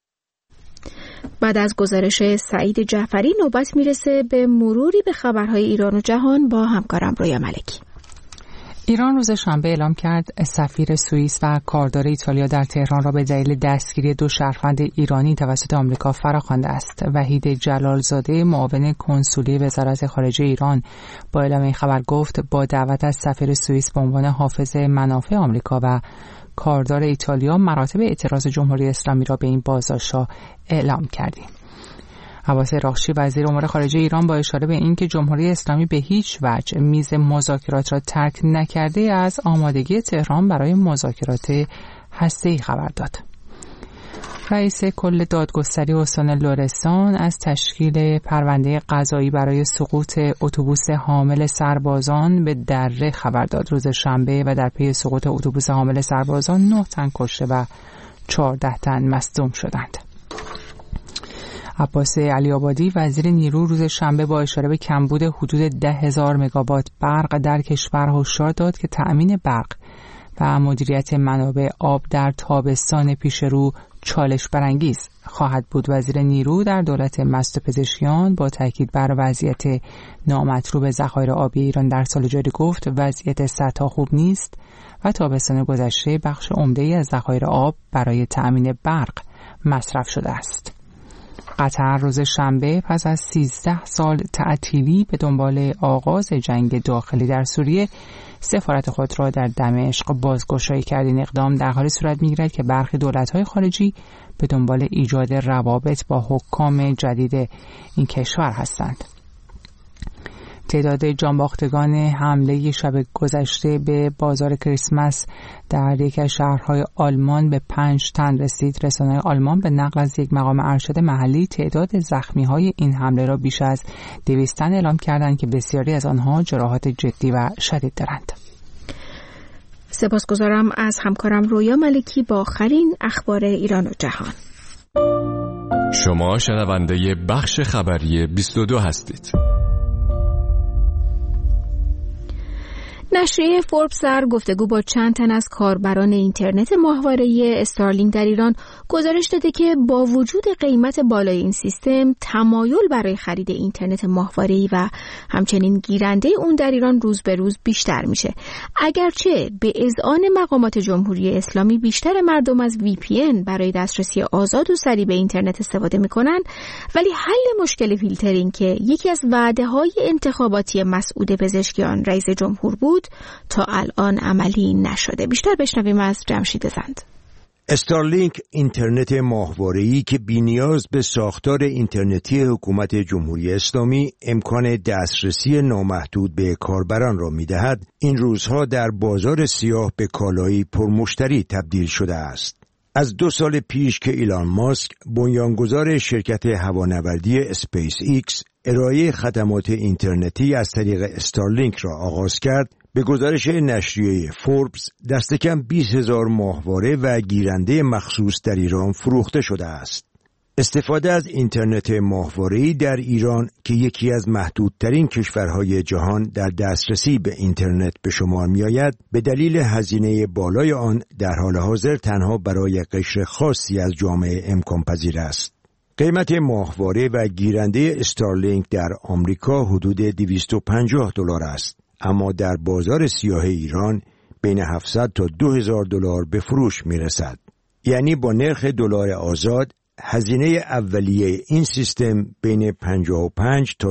بعد از گزارش سعید جعفری نوبت میرسه به مروری به خبرهای ایران و جهان با همکارم رویا ملکی. ایران روز شنبه اعلام کرد سفیر سوئیس و کاردار ایتالیا در تهران را به دلیل دستگیری 2 شهروند ایرانی توسط آمریکا فراخوانده است. وحید جلالزاده معاون کنسولی وزارت خارجه ایران با اعلام این خبر گفت با دعوت از سفیر سوئیس به عنوان حافظ منافع آمریکا و کاردار ایتالیا مراتب اعتراض جمهوری اسلامی را به این بازداشت‌ها اعلام کردیم. عباس راغچی وزیر امور خارجه ایران با اشاره به اینکه جمهوری اسلامی به هیچ وجه میز مذاکرات را ترک نکرده از آمادگی تهران برای مذاکرات هسته‌ای خبر داد. رئیس کل دادگستری استان لرستان از تشکیل پرونده قضایی برای سقوط اتوبوس حامل سربازان به دره خبر داد. روز شنبه و در پی سقوط اتوبوس حامل سربازان 9 تن کشته و 14 تن مصدوم شدند. عباس علی‌آبادی وزیر نیرو روز شنبه با اشاره به کمبود حدود 10,000 مگاوات برق در کشور هشدار داد که تأمین برق و مدیریت منابع آب در تابستان پیش رو چالش برانگیز خواهد بود. وزیر نیرو در دولت مست پزشکیان با تاکید بر وضعیت نامطلوب ذخایر آبی ایران در سال جاری گفت وضعیت سطح خوب نیست و تابستان گذشته بخش عمده‌ای از ذخایر آب برای تأمین برق مصرف شده است. قطر روز شنبه پس از 13 سال تعطیلی به دنبال آغاز جنگ داخلی در سوریه سفارت خود را در دمشق بازگشایی کرد. این اقدام در حالی صورت می‌گیرد که برخی دولت‌های خارجی به دنبال ایجاد روابط با حکام جدید این کشور هستند. تعداد جانباختگان حمله شب گذشته به بازار کریسمس در یکی از شهرهای آلمان به 5 تن رسید. رسانه‌های آلمان به نقل از یک مقام ارشد محلی تعداد زخمی‌های این حمله را بیش از 200 تن اعلام کردند که بسیاری از آنها جراحات جدی و شدید دارند. سپاسگزارم از همکارم رویا ملکی با آخرین اخبار ایران و جهان. شما شنونده بخش خبری 22 هستید. نشریه فوربس در گفتگو با چند تن از کاربران اینترنت ماهواره‌ای استارلینک در ایران گزارش داده که با وجود قیمت بالای این سیستم تمایل برای خرید اینترنت ماهواره‌ای و همچنین گیرنده اون در ایران روز به روز بیشتر میشه. اگرچه به اذعان مقامات جمهوری اسلامی بیشتر مردم از VPN برای دسترسی آزاد و سریع به اینترنت استفاده میکنن، ولی حل مشکل فیلترینگ که یکی از وعده‌های انتخاباتی مسعود پزشکیان رئیس جمهور بود تا الان عملی نشده. بیشتر بشنویم از جمشید زند. استارلینک اینترنت ماهواره‌ای که بی‌نیاز به ساختار اینترنتی حکومت جمهوری اسلامی امکان دسترسی نامحدود به کاربران را می‌دهد، این روزها در بازار سیاه به کالایی پرمشتری تبدیل شده است. از 2 سال پیش که ایلان ماسک بنیانگذار شرکت هوانوردی اسپیس ایکس ارائه خدمات اینترنتی از طریق استارلینک را آغاز کرد، به گزارش نشریه فوربس دست کم 20,000 ماهواره و گیرنده مخصوص در ایران فروخته شده است. استفاده از اینترنت ماهواره‌ای در ایران که یکی از محدودترین کشورهای جهان در دسترسی به اینترنت به شمار می‌آید، به دلیل هزینه بالای آن در حال حاضر تنها برای قشر خاصی از جامعه امکان پذیر است. قیمت ماهواره و گیرنده استارلینک در آمریکا حدود $250 است، اما در بازار سیاه ایران بین 700 تا $2000 به فروش می‌رسد. یعنی با نرخ دلار آزاد هزینه اولیه این سیستم بین 55 تا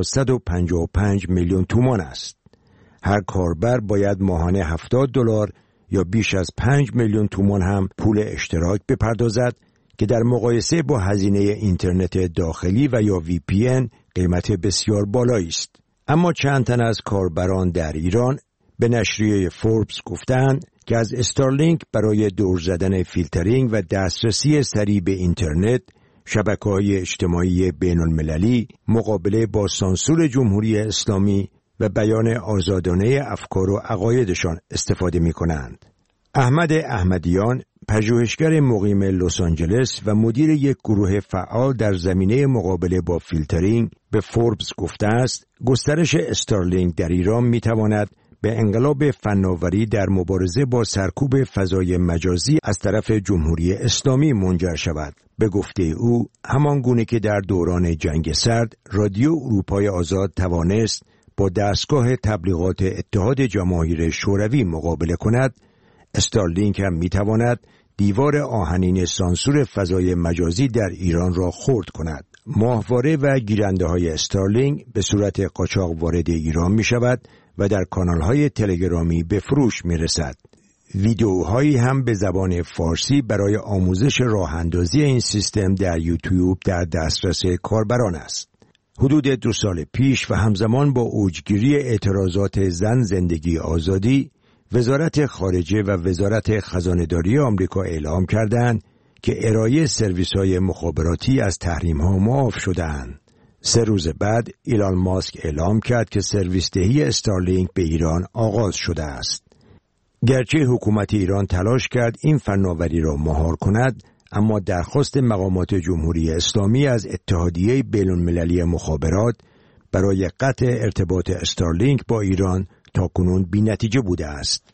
155 میلیون تومان است. هر کاربر باید ماهانه $70 یا بیش از 5 میلیون تومان هم پول اشتراک بپردازد که در مقایسه با هزینه اینترنت داخلی و یا VPN قیمت بسیار بالایی است. اما چند تن از کاربران در ایران به نشریه فوربس گفتند که از استارلینک برای دور زدن فیلترینگ و دسترسی سریع به اینترنت، شبکه‌های اجتماعی بین‌المللی، مقابله با سانسور جمهوری اسلامی و بیان آزادانه افکار و عقایدشان استفاده می‌کنند. احمد احمدیان، پژوهشگر مقیم لس آنجلس و مدیر یک گروه فعال در زمینه مقابله با فیلترینگ، به فوربس گفته است گسترش استارلینک در ایران می‌تواند به انقلاب فناوری در مبارزه با سرکوب فضای مجازی از طرف جمهوری اسلامی منجر شود. به گفته او، همان گونه که در دوران جنگ سرد رادیو اروپای آزاد توانست با دستگاه تبلیغات اتحاد جماهیر شوروی مقابله کند، استارلینک هم میتواند دیوار آهنین سانسور فضای مجازی در ایران را خرد کند. ماهواره و گیرنده های استارلینک به صورت قاچاق وارد ایران می شود و در کانال‌های تلگرامی به فروش می‌رسد. ویدیوهایی هم به زبان فارسی برای آموزش راه‌اندازی این سیستم در یوتیوب در دسترس کاربران است. حدود 2 سال پیش و همزمان با اوجگیری اعتراضات زن زندگی آزادی، وزارت خارجه و وزارت خزانه‌داری آمریکا اعلام کردند که ارائه سرویس‌های مخابراتی از تحریم‌ها معاف شده‌اند. 3 روز بعد ایلان ماسک اعلام کرد که سرویس دهی استارلینک به ایران آغاز شده است. گرچه حکومت ایران تلاش کرد این فناوری را مهار کند، اما درخواست مقامات جمهوری اسلامی از اتحادیه بین‌المللی مخابرات برای قطع ارتباط استارلینک با ایران تاکنون بی‌نتیجه بوده است.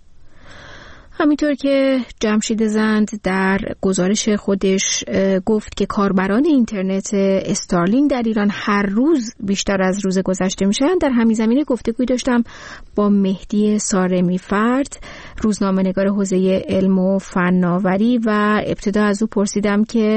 همینطور که جمشید زند در گزارش خودش گفت که کاربران اینترنت استارلینک در ایران هر روز بیشتر از روز گذشته میشن، در همین زمینه گفتگوی داشتم با مهدی سارمی فرد، روزنامه‌نگار حوزه علم و فناوری، و ابتدا از او پرسیدم که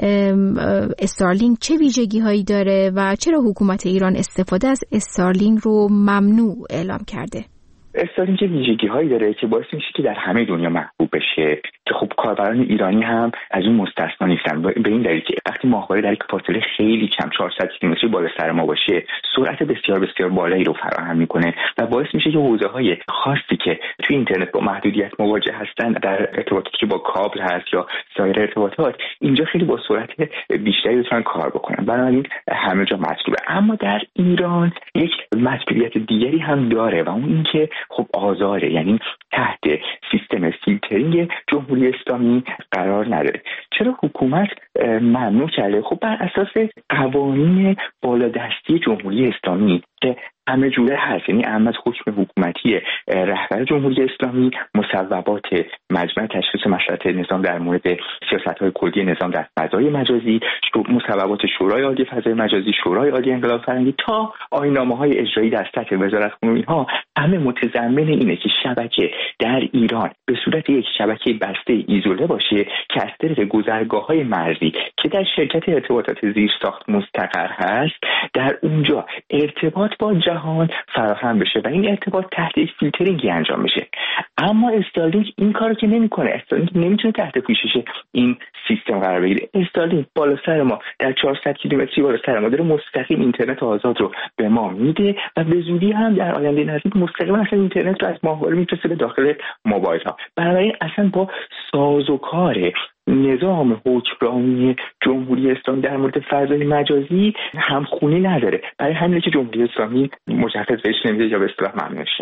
استارلینک چه ویژگی‌هایی داره و چرا حکومت ایران استفاده از استارلینک رو ممنوع اعلام کرده. استارلینک ویژگی‌هایی داره که باعث میشه که در همه دنیا محبوب بشه، که خب کاربران ایرانی هم از اون مستثنا نیستن، به این دلیل که وقتی ماهواره در یک فاصله خیلی کم 400 کیلومتری بالا سر ما باشه، سرعت بسیار بسیار بالایی رو فراهم میکنه و باعث میشه که حوزه‌های خاصی که توی اینترنت با محدودیت مواجه هستن، در ارتباطاتی که با کابل هست یا سایر ارتباطات، اینجا خیلی با سرعت بیشتری بتونن کار بکنن، بنابراین همه جا مطلوبه. اما در ایران یک مسئولیت دیگری هم داره و اون اینکه خب آزاره، یعنی تحت سیستم فیلترینگ جمهوری اسلامی قرار نداره. چرا حکومت ممنوع کرده؟ خب بر اساس قوانین بالادستی جمهوری اسلامی که همه جوره هست، یعنی اهم از حکم حکومتی رهبر جمهوری اسلامی، مصوبات مجمع تشخیص مصلحت نظام در مورد سیاست‌های کلی نظام در فضای مجازی، مصوبات شورای عالی فضای مجازی، شورای عالی انقلاب فرهنگی، تا آیین‌نامه‌های اجرایی در سطح وزارتخونه، اینها همه متضمن اینه که شبکه در ایران به صورت یک شبکه بسته ایزوله باشه که از طریق گذرگاه‌های مرزی که در شرکت ارتباطات زیرساخت مستقر هست، در اونجا ارتباط با جهان فراهم بشه و این ارتباط تحت یک فیلترینگی انجام بشه. اما استارلینک این کارو که نمیکنه. استارلینک نمیتونه تحت پوشش این سیستم قرار بگیره. استارلینک بالا سر ما در 400 کیلومتری بالا سر ما داره مستقیم اینترنت آزاد رو به ما میده و به زودی هم در آینده نزدیک مستقیما اصلا اینترنت رو از ماهواره میفرسته به داخل موبایل ها. بنابراین اصلا با سازوکار نظام حکمرانی جمهوری اسلامی در مورد فضای مجازی همخونی نداره. برای همینه که جمهوری اسلامی مجوز بهش نمیده یا به اصطلاح ممنوعش کرده.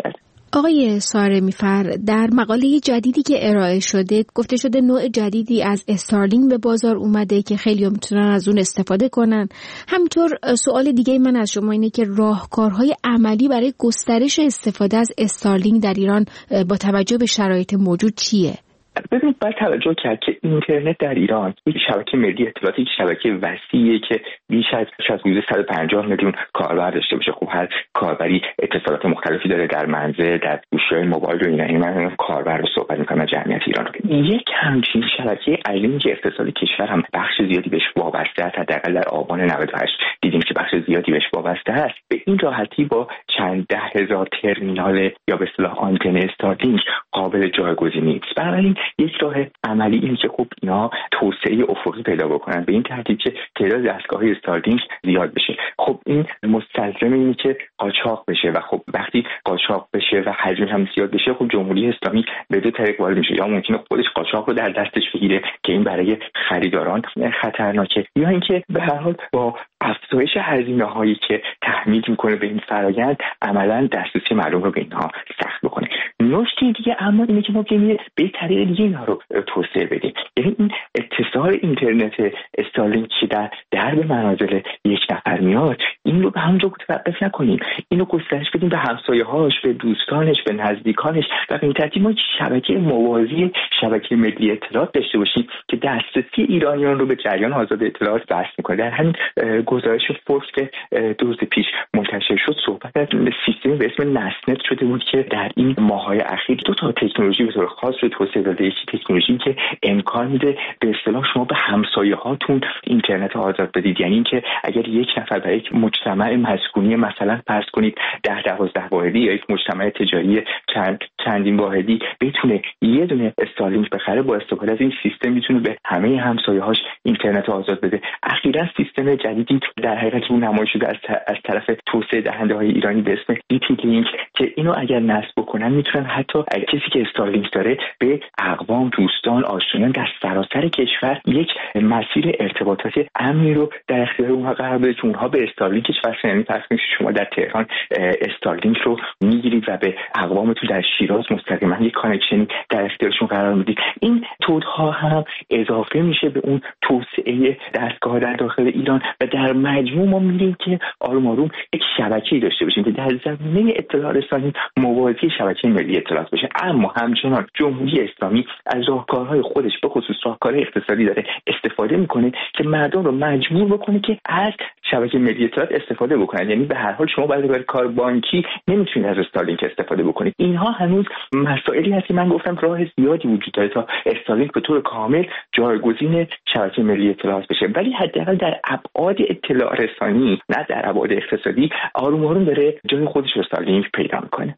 آقای سارمی‌فر، در مقاله جدیدی که ارائه شده گفته شده نوع جدیدی از استارلینک به بازار اومده که خیلی‌ها میتونن از اون استفاده کنن. همینطور سوال دیگه من از شما اینه که راهکارهای عملی برای گسترش استفاده از استارلینک در ایران با توجه به شرایط موجود چیه؟ ببینید باید توجه کرد که اینترنت در ایران یک شبکه ملی اطلاعاتی، یک شبکه وسیعه که بیش از حدود 150 میلیون کاربر داشته باشه. خب هر کاربری اتصالات مختلفی داره در منزل، در گوشی‌های موبایل و اینا. من کاربر رو صحبت می‌کنم، جمعیت ایران رو. یک همچین شبکه عظیمی که اقتصاد کشور هم بخش زیادی بهش وابسته است، حداقل در آبان 98 دیدیم که بخش زیادی بهش وابسته است. به این راحتی با چند ده هزار ترمینال یا به اصطلاح آنتن استارلینک قابل جایگزینی نیست. بنابراین یک راه عملی اینه که خب اینا توسعه افقی پیدا بکنن به این ترتیب که تعداد دستگاه‌های استارلینک زیاد بشه. خب این مستلزم اینه که قاچاق بشه و خب وقتی قاچاق بشه و حجمش هم زیاد بشه، خب جمهوری اسلامی به دو طریق وارد میشه. یا ممکنه خودش قاچاق رو در دستش بگیره که این برای خریداران خطرناکه، یا اینکه به هر حال با افزایش هزینه‌هایی که تحمیل میکنه به این فرآیند عملاً دسترسی مردم رو به اینها سخت بکنه. نکته دیگه اما اینه که ما به طریق دیگه اینها رو توسعه بدیم. یعنی این اتصال اینترنت استارلینک که در درب منازل یک نفر میاد، این رو به همونجا متوقف نکنیم، اینو گسترش بدیم به همسایه‌هاش، به دوستانش، به نزدیکانش و به این ترتیب ما شبکه موازی شبکه ملی اطلاعات داشته باشیم که دسترسی ایرانیان رو به جریان آزاد اطلاعات وصل می‌کنه. در همین گزارش فوربس که 2 روز پیش منتشر شد صحبت از سیستمی به اسم نسنت شده بود که در این ماه‌های اخیر 2 تا تکنولوژی به طور خاص رو توسعه داده. یکی تکنولوژی که امکان میده به اصطلاح شما به همسایه‌هاتون اینترنت آزاد بدید، یعنی اینکه اگر یک نفر در یک مجتمع مسکونی مثلا فرض کنید 10-12 واحدی یا یک مجتمع تجاری چندین واحدی بتونه یه دونه استارلینک بخره، با استفاده از این سیستم میتونه به همه همسایه‌هاش اینترنت آزاد بده. اخیراً سیستم جدیدی در حقیقت رو نمایش شده از طرف توسعه دهنده‌های ایرانی به اسم دیتی لینک که اینو اگر نصب بکنن میتونن حتی کسی که استارلینک داره به اقوام، دوستان، آشنایان در سراسر کشور یک مسیر ارتباطات امنی رو در اختیار اونها قرار بده که اونها به استارلینکش وصل. یعنی فرض کنید شما در تهران استارلینک رو میگیرید و به اقوامتون در شیراز مستقیما یک کانکشنی در اختیارشون قرار میدید. این تودها هم اضافه میشه به اون توسعه دستگاه در داخل ایران و در مجموع ما می‌بینیم که آروم آروم یک شبکه‌ای داشته باشیم که در زمینه اطلاع رسانی موازی شبکه ملی اطلاعات باشه. اما همچنان جمهوری اسلامی از راهکارهای خودش به خصوص راهکارهای اقتصادی داره استفاده میکنه که مردم رو مجبور بکنه که از شبکه ملی اطلاعات استفاده بکنن. یعنی به هر حال شما برای کار بانکی نمیتونید از استارلینک استفاده بکنید. اینها هنوز مسائلی هست که من گفتم راه زیادی وجود داره تا استارلینک به طور کامل جایگزین شبکه ملی اطلاعات بشه، ولی حداقل در ابعاد اطلاع رسانی نه در ابعاد اقتصادی آروم آروم داره جای خودش رو استارلینک پیدا میکنه.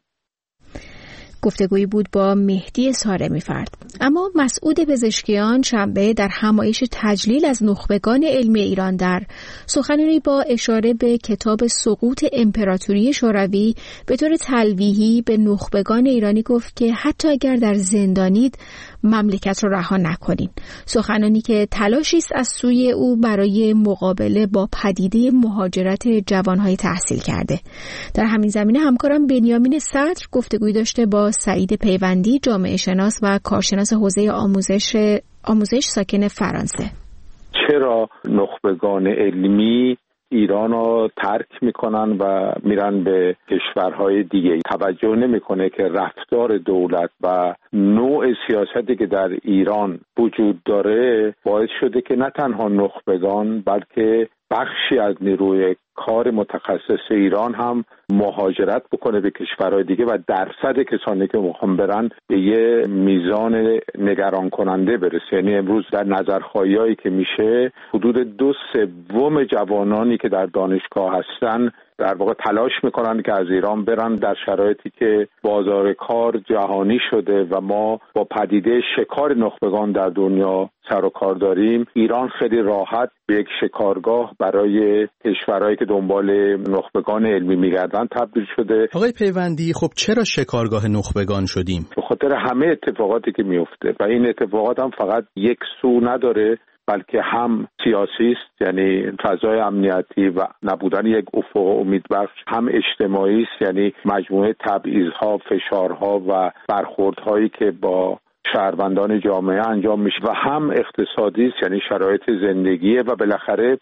گفتگویی بود با مهدی سارمی‌فر. اما مسعود پزشکیان شنبه در همایش تجلیل از نخبگان علمی ایران در سخنرانی با اشاره به کتاب سقوط امپراتوری شوروی به طور تلویحی به نخبگان ایرانی گفت که حتی اگر در زندانید مملکت را رها نکنین. سخنانی که تلاشی است از سوی او برای مقابله با پدیده مهاجرت جوانهای تحصیل کرده. در همین زمینه همکارم بنیامین صدر گفتگوی داشته با سعید پیوندی، جامعه شناس و کارشناس حوزه آموزش ساکن فرانسه. چرا نخبگان علمی ایران رو ترک میکنن و میرن به کشورهای دیگه؟ توجه نمیکنه که رفتار دولت و نوع سیاستی که در ایران وجود داره باعث شده که نه تنها نخبگان بلکه بخشی از نیروی کار متخصص ایران هم مهاجرت بکنه به کشورهای دیگه و درصد کسانی که میخوان برن به یه میزان نگران کننده برسه. یعنی امروز در نظرخوایی‌هایی که میشه حدود 2/3 جوانانی که در دانشگاه هستن در واقع تلاش میکنن که از ایران برن، در شرایطی که بازار کار جهانی شده و ما با پدیده شکار نخبگان در دنیا سر و کار داریم. ایران خیلی راحت به یک شکارگاه برای کشورهایی که دنبال نخبگان علمی میگردن تبدیل شده. آقای پیوندی، خب چرا شکارگاه نخبگان شدیم؟ به خاطر همه اتفاقاتی که میفته و این اتفاقات هم فقط یک سو نداره، بلکه هم سیاسی است، یعنی فضای امنیتی و نبودن یک افق امیدبخش، هم اجتماعی است، یعنی مجموعه تبعیض‌ها، فشارها و برخوردهایی که با شهروندان جامعه انجام میشه و هم اقتصادی است، یعنی شرایط زندگیه و بالاخره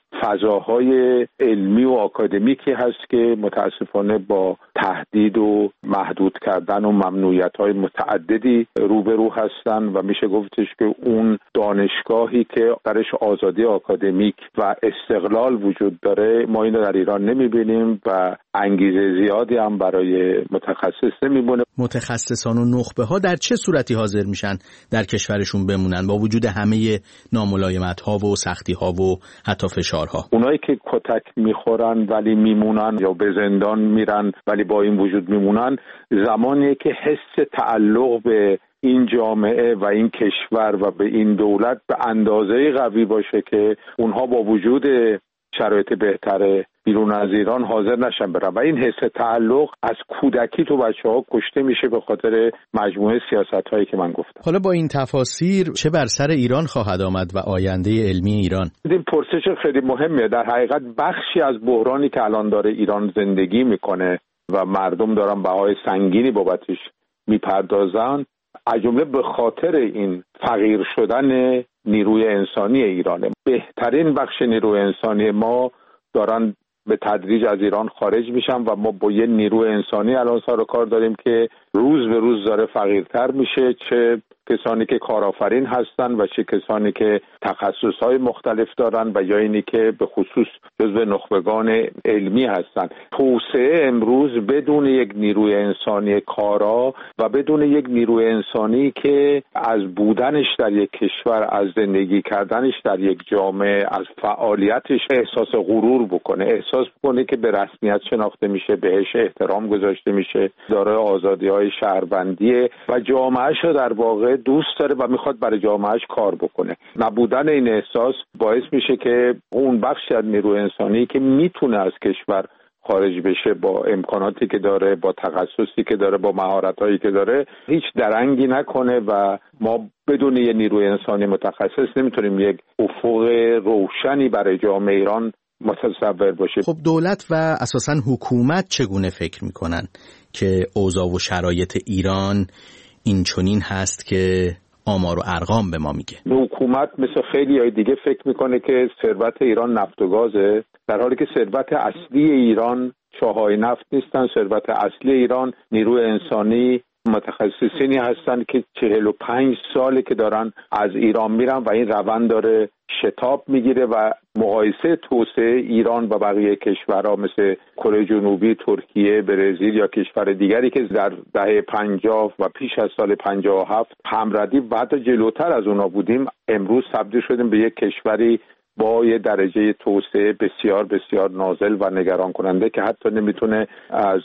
فضاهای علمی و آکادمیکی هست که متاسفانه با تهدید و محدود کردن و ممنوعیت‌های متعددی روبرو هستن و میشه گفتش که اون دانشگاهی که درش آزادی آکادمیک و استقلال وجود داره ما اینو در ایران نمیبینیم و انگیزه زیادی هم برای متخصص نمیمونه. متخصصان و نخبه ها در چه صورتی حاضر میشن در کشورشون بمونن با وجود همه ناملایمت‌ها و سختی‌ها و حتی فشارها؟ اونایی که کتک میخورن ولی میمونن یا به زندان میرن ولی با این وجود میمونن، زمانیه که حس تعلق به این جامعه و این کشور و به این دولت به اندازه قوی باشه که اونها با وجود شرایط بهتره بیرون از ایران حاضر نشن برن و این حس تعلق از کودکی تو بچه‌ها کشته میشه به خاطر مجموعه سیاست‌هایی که من گفتم. حالا با این تفاسیر چه بر سر ایران خواهد آمد و آینده علمی ایران؟ این پرسش خیلی مهمه. در حقیقت بخشی از بحرانی که الان داره ایران زندگی میکنه و مردم دارن بهای سنگینی بابتش میپردازن، از جمله به خاطر این فقیر شدن نیروی انسانی ایرانه. بهترین بخش نیروی انسانی ما دارن به تدریج از ایران خارج میشن و ما با یه نیروی انسانی الان سر و کار داریم که روز به روز داره فقیرتر میشه، چه کسانی که کارآفرین هستن و چه کسانی که تخصصهای مختلف دارن و یا اینی که به خصوص جزو نخبگان علمی هستن. توسعه امروز بدون یک نیروی انسانی کارا و بدون یک نیروی انسانی که از بودنش در یک کشور، از زندگی کردنش در یک جامعه، از فعالیتش احساس غرور بکنه، احساس بکنه که به رسمیت شناخته میشه، بهش احترام گذاشته میشه، دارای آزادی‌های شهروندیه و جامعهش رو در واقع دوست داره و میخواد برای جامعهش کار بکنه. نبودن این احساس باعث میشه که اون بخشی از نیروی انسانی که میتونه از کشور خارج بشه با امکاناتی که داره، با تخصصی که داره، با مهارتایی که داره، هیچ درنگی نکنه و ما بدون یه نیروی انسانی متخصص نمیتونیم یک افق روشنی برای جامعه ایران متصور باشه. خب دولت و اساساً حکومت چگونه فکر میکنن که اوضاع و شرایط ایران این چنین هست که آمار و ارقام به ما میگه؟ حکومت مثل خیلی های دیگه فکر میکنه که ثروت ایران نفت و گازه، در حالی که ثروت اصلی ایران چاهای نفت نیستن. ثروت اصلی ایران نیروی انسانی، متخصصینی هستن که 45 ساله که دارن از ایران میرن و این روند داره شتاب میگیره و مقایسه توسعه ایران و بقیه کشورها مثل کره جنوبی، ترکیه، برزیل یا کشور دیگری که در دهه 50 و پیش از سال 57 همردی و حتی جلوتر از اونا بودیم، امروز تبدیل شدیم به یک کشوری با یه درجه توسعه بسیار بسیار نازل و نگران کننده که حتی نمیتونه از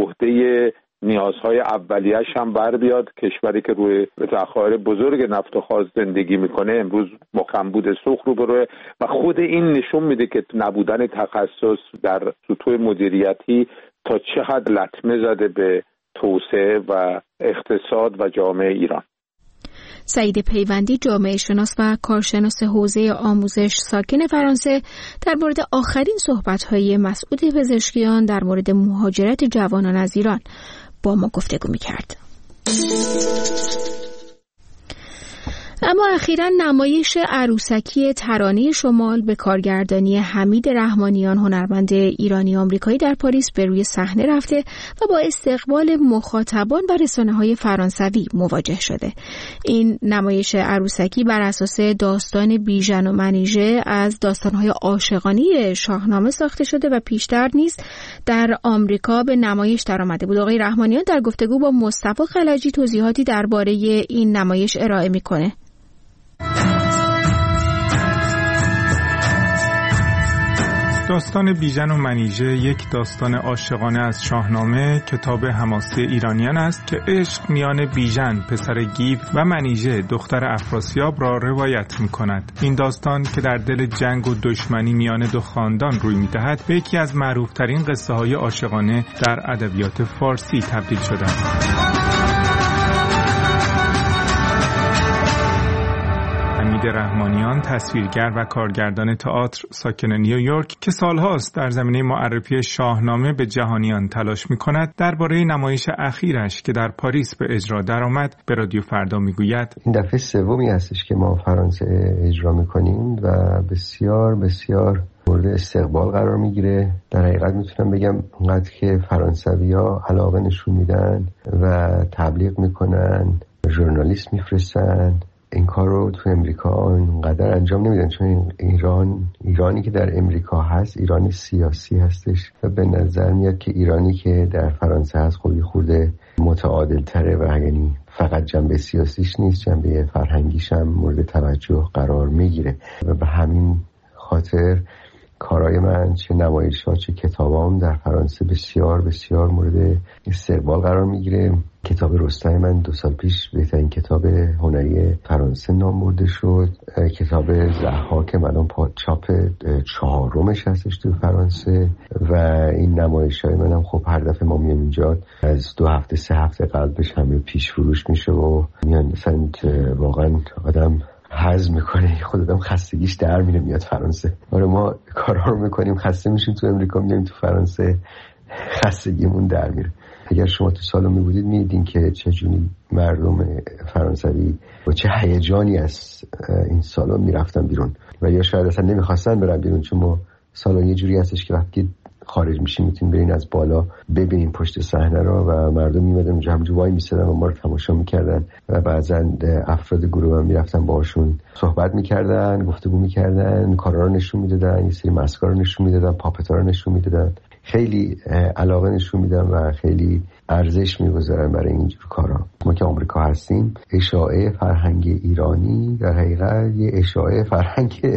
عهده نیازهای اولیه‌اش هم بر بیاد. کشوری که روی ذخایر بزرگ نفت و گاز زندگی میکنه امروز با کمبود سوخت روبروه و خود این نشون میده که نبودن تخصص در سطوح مدیریتی تا چه حد لطمه زده به توسعه و اقتصاد و جامعه ایران. سعید پیوندی، جامعه شناس و کارشناس حوزه آموزش ساکن فرانسه، در مورد آخرین صحبت‌های مسعود پزشکیان در مورد مهاجرت جوانان از ایران با ما گفتگو می‌کرد. اما اخیراً نمایش عروسکی ترانه شمال به کارگردانی حمید رحمانیان، هنرمند ایرانی آمریکایی در پاریس، به روی صحنه رفته و با استقبال مخاطبان و رسانه‌های فرانسوی مواجه شده. این نمایش عروسکی بر اساس داستان بیژن و منیژه از داستان‌های عاشقانه شاهنامه ساخته شده و پیشتر نیز در آمریکا به نمایش درآمده بود. آقای رحمانیان در گفتگو با مصطفی خلجی توضیحاتی درباره این نمایش ارائه می‌کنه. داستان بیژن و منیژه یک داستان عاشقانه از شاهنامه، کتاب حماسه ایرانیان است که عشق میان بیژن پسر گیو و منیژه دختر افراسیاب را روایت می‌کند. این داستان که در دل جنگ و دشمنی میان دو خاندان روی می‌دهد، به یکی از معروف‌ترین قصه‌های عاشقانه در ادبیات فارسی تبدیل شده است. حمید امید رحمانیان، تصویرگر و کارگردان تئاتر ساکن نیویورک که سالهاست در زمینه معرفی شاهنامه به جهانیان تلاش می‌کند، درباره نمایش اخیرش که در پاریس به اجرا درآمد به رادیو فردا میگوید: این دفعه سومی هستش که ما فرانسه اجرا می‌کنیم و بسیار بسیار مورد استقبال قرار میگیره. در حقیقت میتونم بگم اونقدر که فرانسوی‌ها علاقه نشون میدن و تبلیغ میکنن، ژورنالیست میفرستن، این کار رو تو امریکا اونقدر انجام نمیدن، چون ایرانی که در امریکا هست ایرانی سیاسی هستش و به نظر میاد که ایرانی که در فرانسه هست خیلی خورده متعادل تره و یعنی فقط جنبه سیاسیش نیست، جنبه فرهنگیش هم مورد توجه قرار میگیره و به همین خاطر کارهای من چه نمایش‌ها چه کتابام در فرانسه بسیار بسیار مورد استقبال قرار میگیره. کتاب رستم من 2 سال پیش بهترین کتاب هنری فرانسه نام برده شد. کتاب ضحاک که من چاپ 4مش هستش تو فرانسه و این نمایش‌های منم خب هر دفعه ما میام اینجا از 2 هفته 3 هفته قبلش همه پیش فروش میشه و میان مثلا واقعا آدم هضم میکنه، خود آدم خستگیش در میره میاد فرانسه. آره ما کارا رو میکنیم، خسته میشیم تو امریکا، میایم تو فرانسه خستگیمون در میره. اگر شما تو سالن میبودید میدیدین که چجوری مردم فرانسوی با چه هیجانی از این سالن میرفتن بیرون و یا شاید اصلا نمیخواستن برن بیرون، چون ما سالن یه جوری هستش که وقتی خارج میشیم میتونیم برین از بالا ببینیم پشت صحنه رو و مردم میمدن اونجا همونجا وای میسادن و ما رو تماشا میکردن و بعضا افراد گروه هم میرفتن باشون صحبت میکردن، گفتگو میکردن، کارا رو نشون میدادن، یه سری مسکا رو نشون میدادن، پاپتا رو نشون میدادن. خیلی علاقه نشون میدن و خیلی ارزش میگذارن برای اینجور کارا. ما که آمریکا هستیم، اشاعه فرهنگ ایرانی در حقیقت یه اشاعه فرهنگ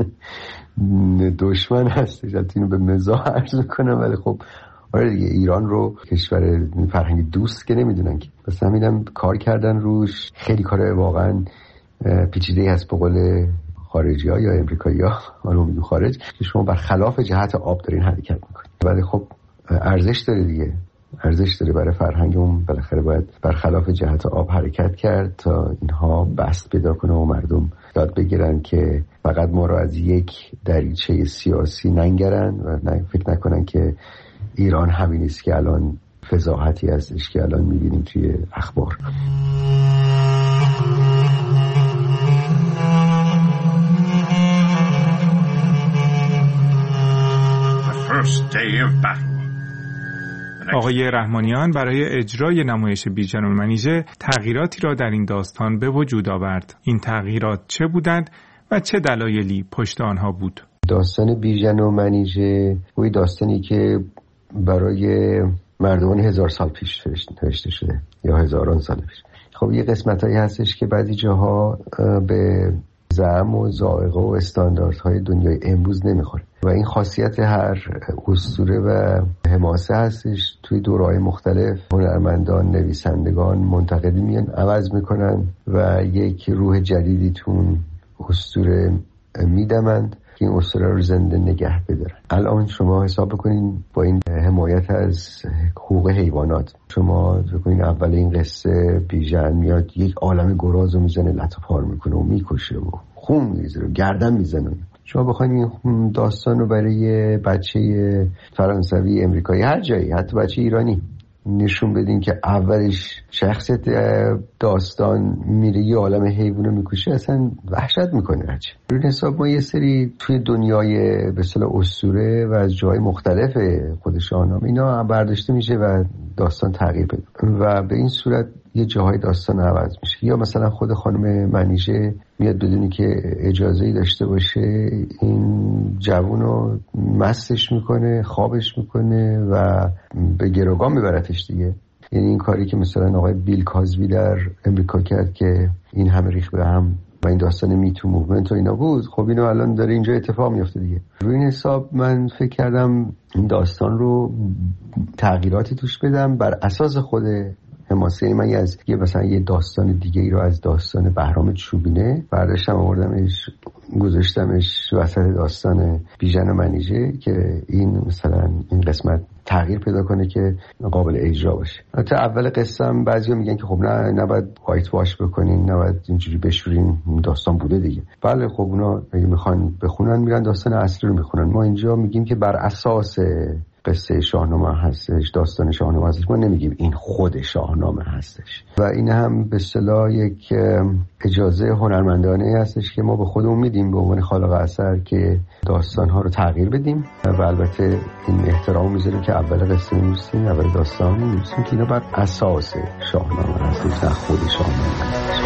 دشمن هستش. اینو به مزاح عرض میکنم ولی خب آره دیگه، ایران رو کشور فرهنگ دوست که نمیدونن که، بس همینم کار کردن روش. خیلی کار واقعا پیچیده‌ای هست به قول خارجی‌ها یا امریکایی‌ها، حالا میگم خارج، که شما برخلاف جهت آب دارین حرکت میکنید ولی خب ارزش داره دیگه، ارزش داره برای فرهنگمون. بالاخره باید برخلاف جهت آب حرکت کرد تا اینها بست پیدا کنه و مردم یاد بگیرن که فقط ما رو از یک دریچه سیاسی ننگرن و فکر نکنن که ایران همین است که الان فضاحتی هستش که الان میبینیم توی اخبار. آقای رحمانیان برای اجرای نمایش بیژن و منیژه تغییراتی را در این داستان به وجود آورد. این تغییرات چه بودند و چه دلایلی پشت آنها بود؟ داستان بیژن و منیژه وی داستانی که برای مردمان 1000 سال پیش نوشته شده یا هزاران سال پیش. خب یه قسمتایی هستش که بعضی جاها به زعم و ذائقه و استانداردهای دنیای امروز نمیخوره و این خاصیت هر اسطوره و حماسه هستش. توی دوره‌های مختلف هنرمندان، نویسندگان، منتقدی میان عوض میکنن و یک روح جدیدی تون اسطوره میدمند که این اسطوره رو زنده نگه بدارن. الان شما حساب بکنین با این حمایت از حقوق حیوانات، شما بکنین اول این قصه بیژن میاد یک عالم گراز رو میزنه، لطو پار میکنه و میکشه و خون میریزه و گردن میزنه. شما بخواین این داستان رو برای بچه فرانسوی، امریکایی، هر جایی، حتی بچه ایرانی نشون بدین که اولش شخصیت داستان میره یه عالم حیوانو میکشه، اصلا وحشت میکنه. هرچی روی حساب ما یه سری توی دنیای به اصطلاح اسطوره و از جای مختلف خود شاهنامه اینا برداشته میشه و داستان تغییر پیدا و به این صورت یه جاهای داستان عوض میشه. یا مثلا خود خانم منیژه میاد بدونی که اجازه‌ای داشته باشه این جوونو مستش میکنه، خوابش میکنه و به گروگان میبرتش دیگه. یعنی این کاری که مثلا آقای بیل کازبی در امریکا کرد که این همه ریخ به هم و این داستان میتو موومنت و اینا بود، خب اینو الان داره اینجا اتفاق میفته دیگه. روی این حساب من فکر کردم این داستان رو تغییراتی توش بدم بر اساس خود حماسه من از مثلا یه داستان دیگه ای رو از داستان بهرام چوبینه برداشتم آوردمش گذاشتمش وسط داستان بیژن و منیژه که این مثلا این قسمت تغییر پیدا کنه که قابل اجرا باشه. تا اول قصه هم بعضیا میگن که خب نه نباید وایت واش بکنین، نباید اینجوری بشورین، داستان بوده دیگه. بله خب اونا اگه میخوان بخونن میرن داستان اصلی رو میخونن. ما اینجا میگیم که بر اساس قصه شاهنامه هستش، داستان شاهنامه هستش، ما نمیگیم این خود شاهنامه هستش. و این هم به اصطلاح یک اجازه هنرمندانه هستش که ما به خودمون میدیم به عنوان خالق اثر که داستان ها رو تغییر بدیم و البته این احترام میذاریم که اول قصه می‌نویسیم، اول داستان می‌نویسیم که اینا بر اساس شاهنامه هستش، نه خود شاهنامه هستش.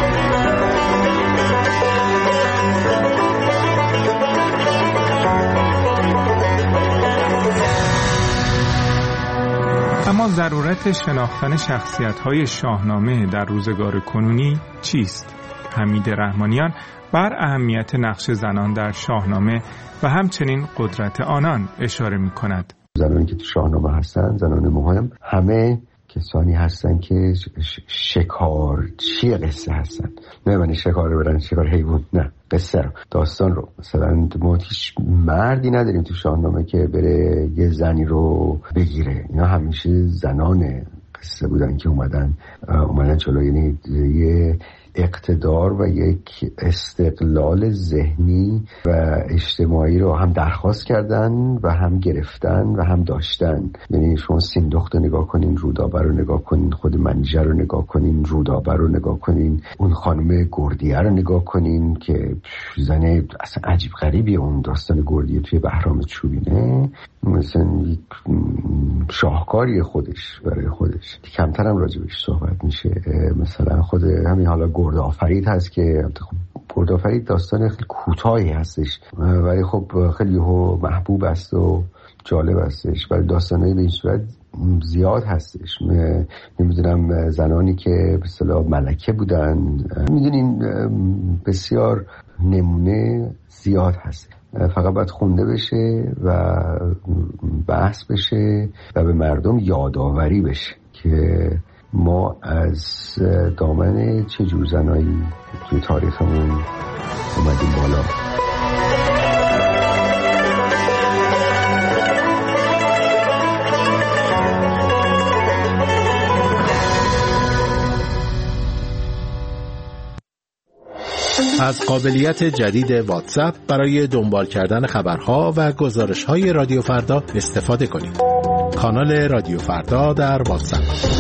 اما ضرورت شناختن شخصیت‌های شاهنامه در روزگار کنونی چیست؟ حمید رحمانیان بر اهمیت نقش زنان در شاهنامه و همچنین قدرت آنان اشاره می‌کند. زنانی که تو شاهنامه هستن، زنان مهم، همه کسانی هستن که شکارچی قصه هستن. نه معنی شکار رو برن شکار حیوان، نه، قصه رو، داستان رو. مثلا ما هیچ مردی نداریم تو شاهنامه که بره یه زنی رو بگیره. اینا همیشه زنان قصه بودن که اومدن جلو، یعنی یه اقتدار و یک استقلال ذهنی و اجتماعی رو هم درخواست کردن و هم گرفتن و هم داشتن. یعنی شما سیندخت رو نگاه کنین، رودابه رو نگاه کنین، خود منیژه رو نگاه کنین، رودابه رو نگاه کنین، اون خانم گردیه رو نگاه کنین که زن اصلا عجیب غریبیه. اون داستان گردیه توی بهرام چوبینه مثلا یک شاهکاری خودش برای خودش، کمتر هم راجبش صحبت میشه. مثلا خود همین حالا گرد آفرید هست که گرد آفرید داستان خیلی کوتاهی هستش ولی خب خیلی محبوب است و جالب هستش. ولی داستانایی به این صورت زیاد هستش. نمیدونم زنانی که به اصطلاح ملکه بودن، میدونین بسیار نمونه زیاد هست. فقط باید خونده بشه و بحث بشه و به مردم یادآوری بشه که ما از دامن چه جور زنایی توی تاریخمون اومدیم بالا. از قابلیت جدید واتساپ برای دنبال کردن خبرها و گزارش‌های رادیو فردا استفاده کنید. کانال رادیو فردا در واتساپ.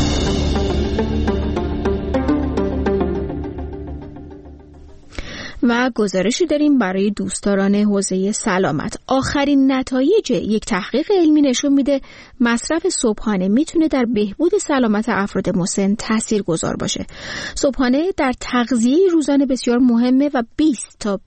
و گزارشی داریم برای دوستداران حوزه سلامت. آخرین نتایج یک تحقیق علمی نشون میده مصرف صبحانه میتونه در بهبود سلامت افراد مسن تاثیرگذار باشه. صبحانه در تغذیه روزانه بسیار مهمه و 20 تا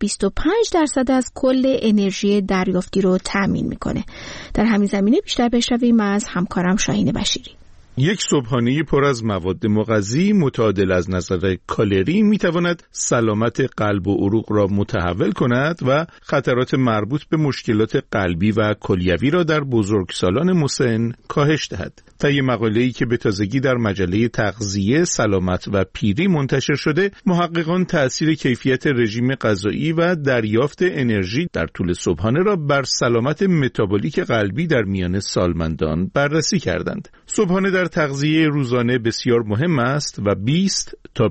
25% از کل انرژی دریافتی رو تامین میکنه. در همین زمینه بیشتر بشنویم از همکارم شاهین بشیری. یک صبحانه پر از مواد مغذی متعادل از نظر کالری میتواند سلامت قلب و عروق را متحول کند و خطرات مربوط به مشکلات قلبی و کلیوی را در بزرگسالان مسن کاهش دهد. طی مقاله‌ای که به تازگی در مجله تغذیه، سلامت و پیری منتشر شده، محققان تأثیر کیفیت رژیم غذایی و دریافت انرژی در طول صبحانه را بر سلامت متابولیک قلبی در میان سالمندان بررسی کردند. صبحانه در تغذیه روزانه بسیار مهم است و 20 تا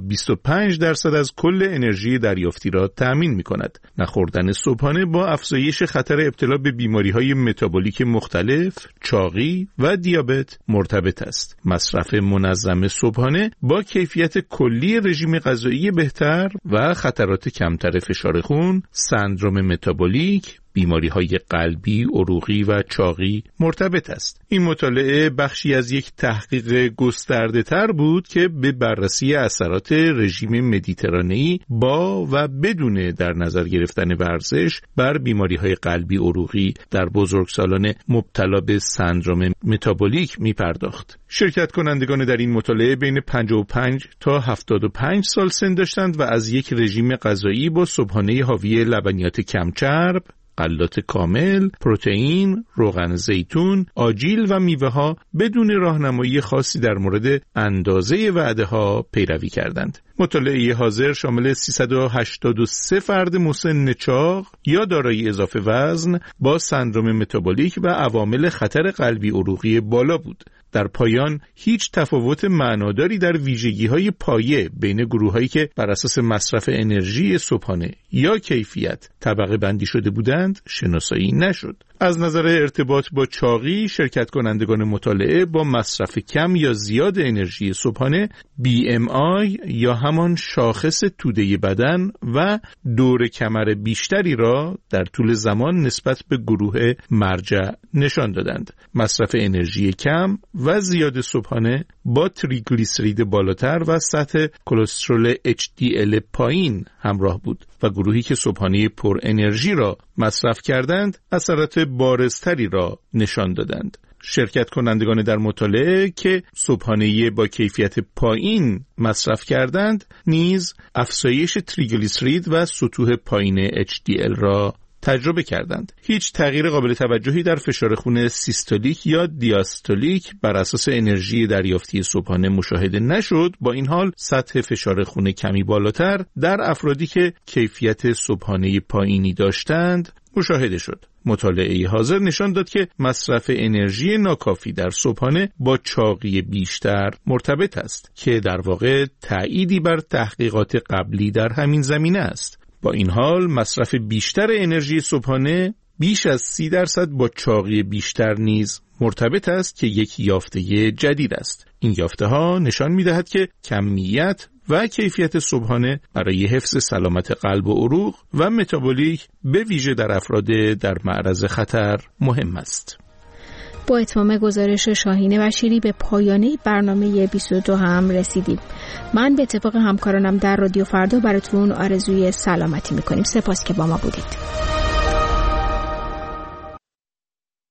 25% از کل انرژی دریافتی را تأمین می‌کند. نخوردن صبحانه با افزایش خطر ابتلا به بیماری‌های متابولیک مختلف، چاقی و دیابت مرتبط است. مصرف منظم صبحانه با کیفیت کلی رژیم غذایی بهتر و خطرات کمتر فشار خون، سندرم متابولیک، بیماری‌های قلبی، عروقی و چاقی مرتبط است. این مطالعه بخشی از یک تحقیق گسترده‌تر بود که به بررسی اثرات رژیم مدیترانه‌ای با و بدون در نظر گرفتن ورزش بر بیماری‌های قلبی، عروقی در بزرگسالان مبتلا به سندرم متابولیک می‌پرداخت. شرکت کنندگان در این مطالعه بین 55 تا 75 سال سن داشتند و از یک رژیم غذایی با صبحانه حاوی لبنیات کمچرب، غلات کامل، پروتئین، روغن زیتون، آجیل و میوه ها بدون راهنمایی خاصی در مورد اندازه وعده ها پیروی کردند. مطالعه حاضر شامل 383 فرد مسن چاق یا دارای اضافه وزن با سندرم متابولیک و عوامل خطر قلبی عروقی بالا بود. در پایان هیچ تفاوت معناداری در ویژگی‌های پایه بین گروه‌هایی که بر اساس مصرف انرژی صبحانه یا کیفیت طبقه بندی شده بودند شناسایی نشد. از نظر ارتباط با چاقی، شرکت کنندگان مطالعه با مصرف کم یا زیاد انرژی صبحانه BMI یا همان شاخص توده بدن و دور کمر بیشتری را در طول زمان نسبت به گروه مرجع نشان دادند. مصرف انرژی کم و زیاد صبحانه با تریگلیسیرید بالاتر و سطح کلسترول HDL پایین همراه بود و گروهی که صبحانه پر انرژی را مصرف کردند اثرات بارزتری را نشان دادند. شرکت کنندگان در مطالعه که صبحانه با کیفیت پایین مصرف کردند نیز افزایش تریگلیسیرید و سطوح پایین HDL را تجربه کردند. هیچ تغییر قابل توجهی در فشار خون سیستولیک یا دیاستولیک بر اساس انرژی دریافتی صبحانه مشاهده نشد. با این حال سطح فشار خون کمی بالاتر در افرادی که کیفیت صبحانه پایینی داشتند مشاهده شد. مطالعه حاضر نشان داد که مصرف انرژی ناکافی در صبحانه با چاقی بیشتر مرتبط است که در واقع تأییدی بر تحقیقات قبلی در همین زمینه است. با این حال مصرف بیشتر انرژی صبحانه بیش از 30% با چاقی بیشتر نیز مرتبط است که یک یافته جدید است. این یافته ها نشان می دهد که کمیت و کیفیت صبحانه برای حفظ سلامت قلب و عروق و متابولیک به ویژه در افراد در معرض خطر مهم است. با اتمام گزارش شاهین بشیری به پایانه برنامه 22 هم رسیدیم. من به اتفاق همکارانم در رادیو فردا براتون آرزوی سلامتی میکنیم. سپاس که با ما بودید.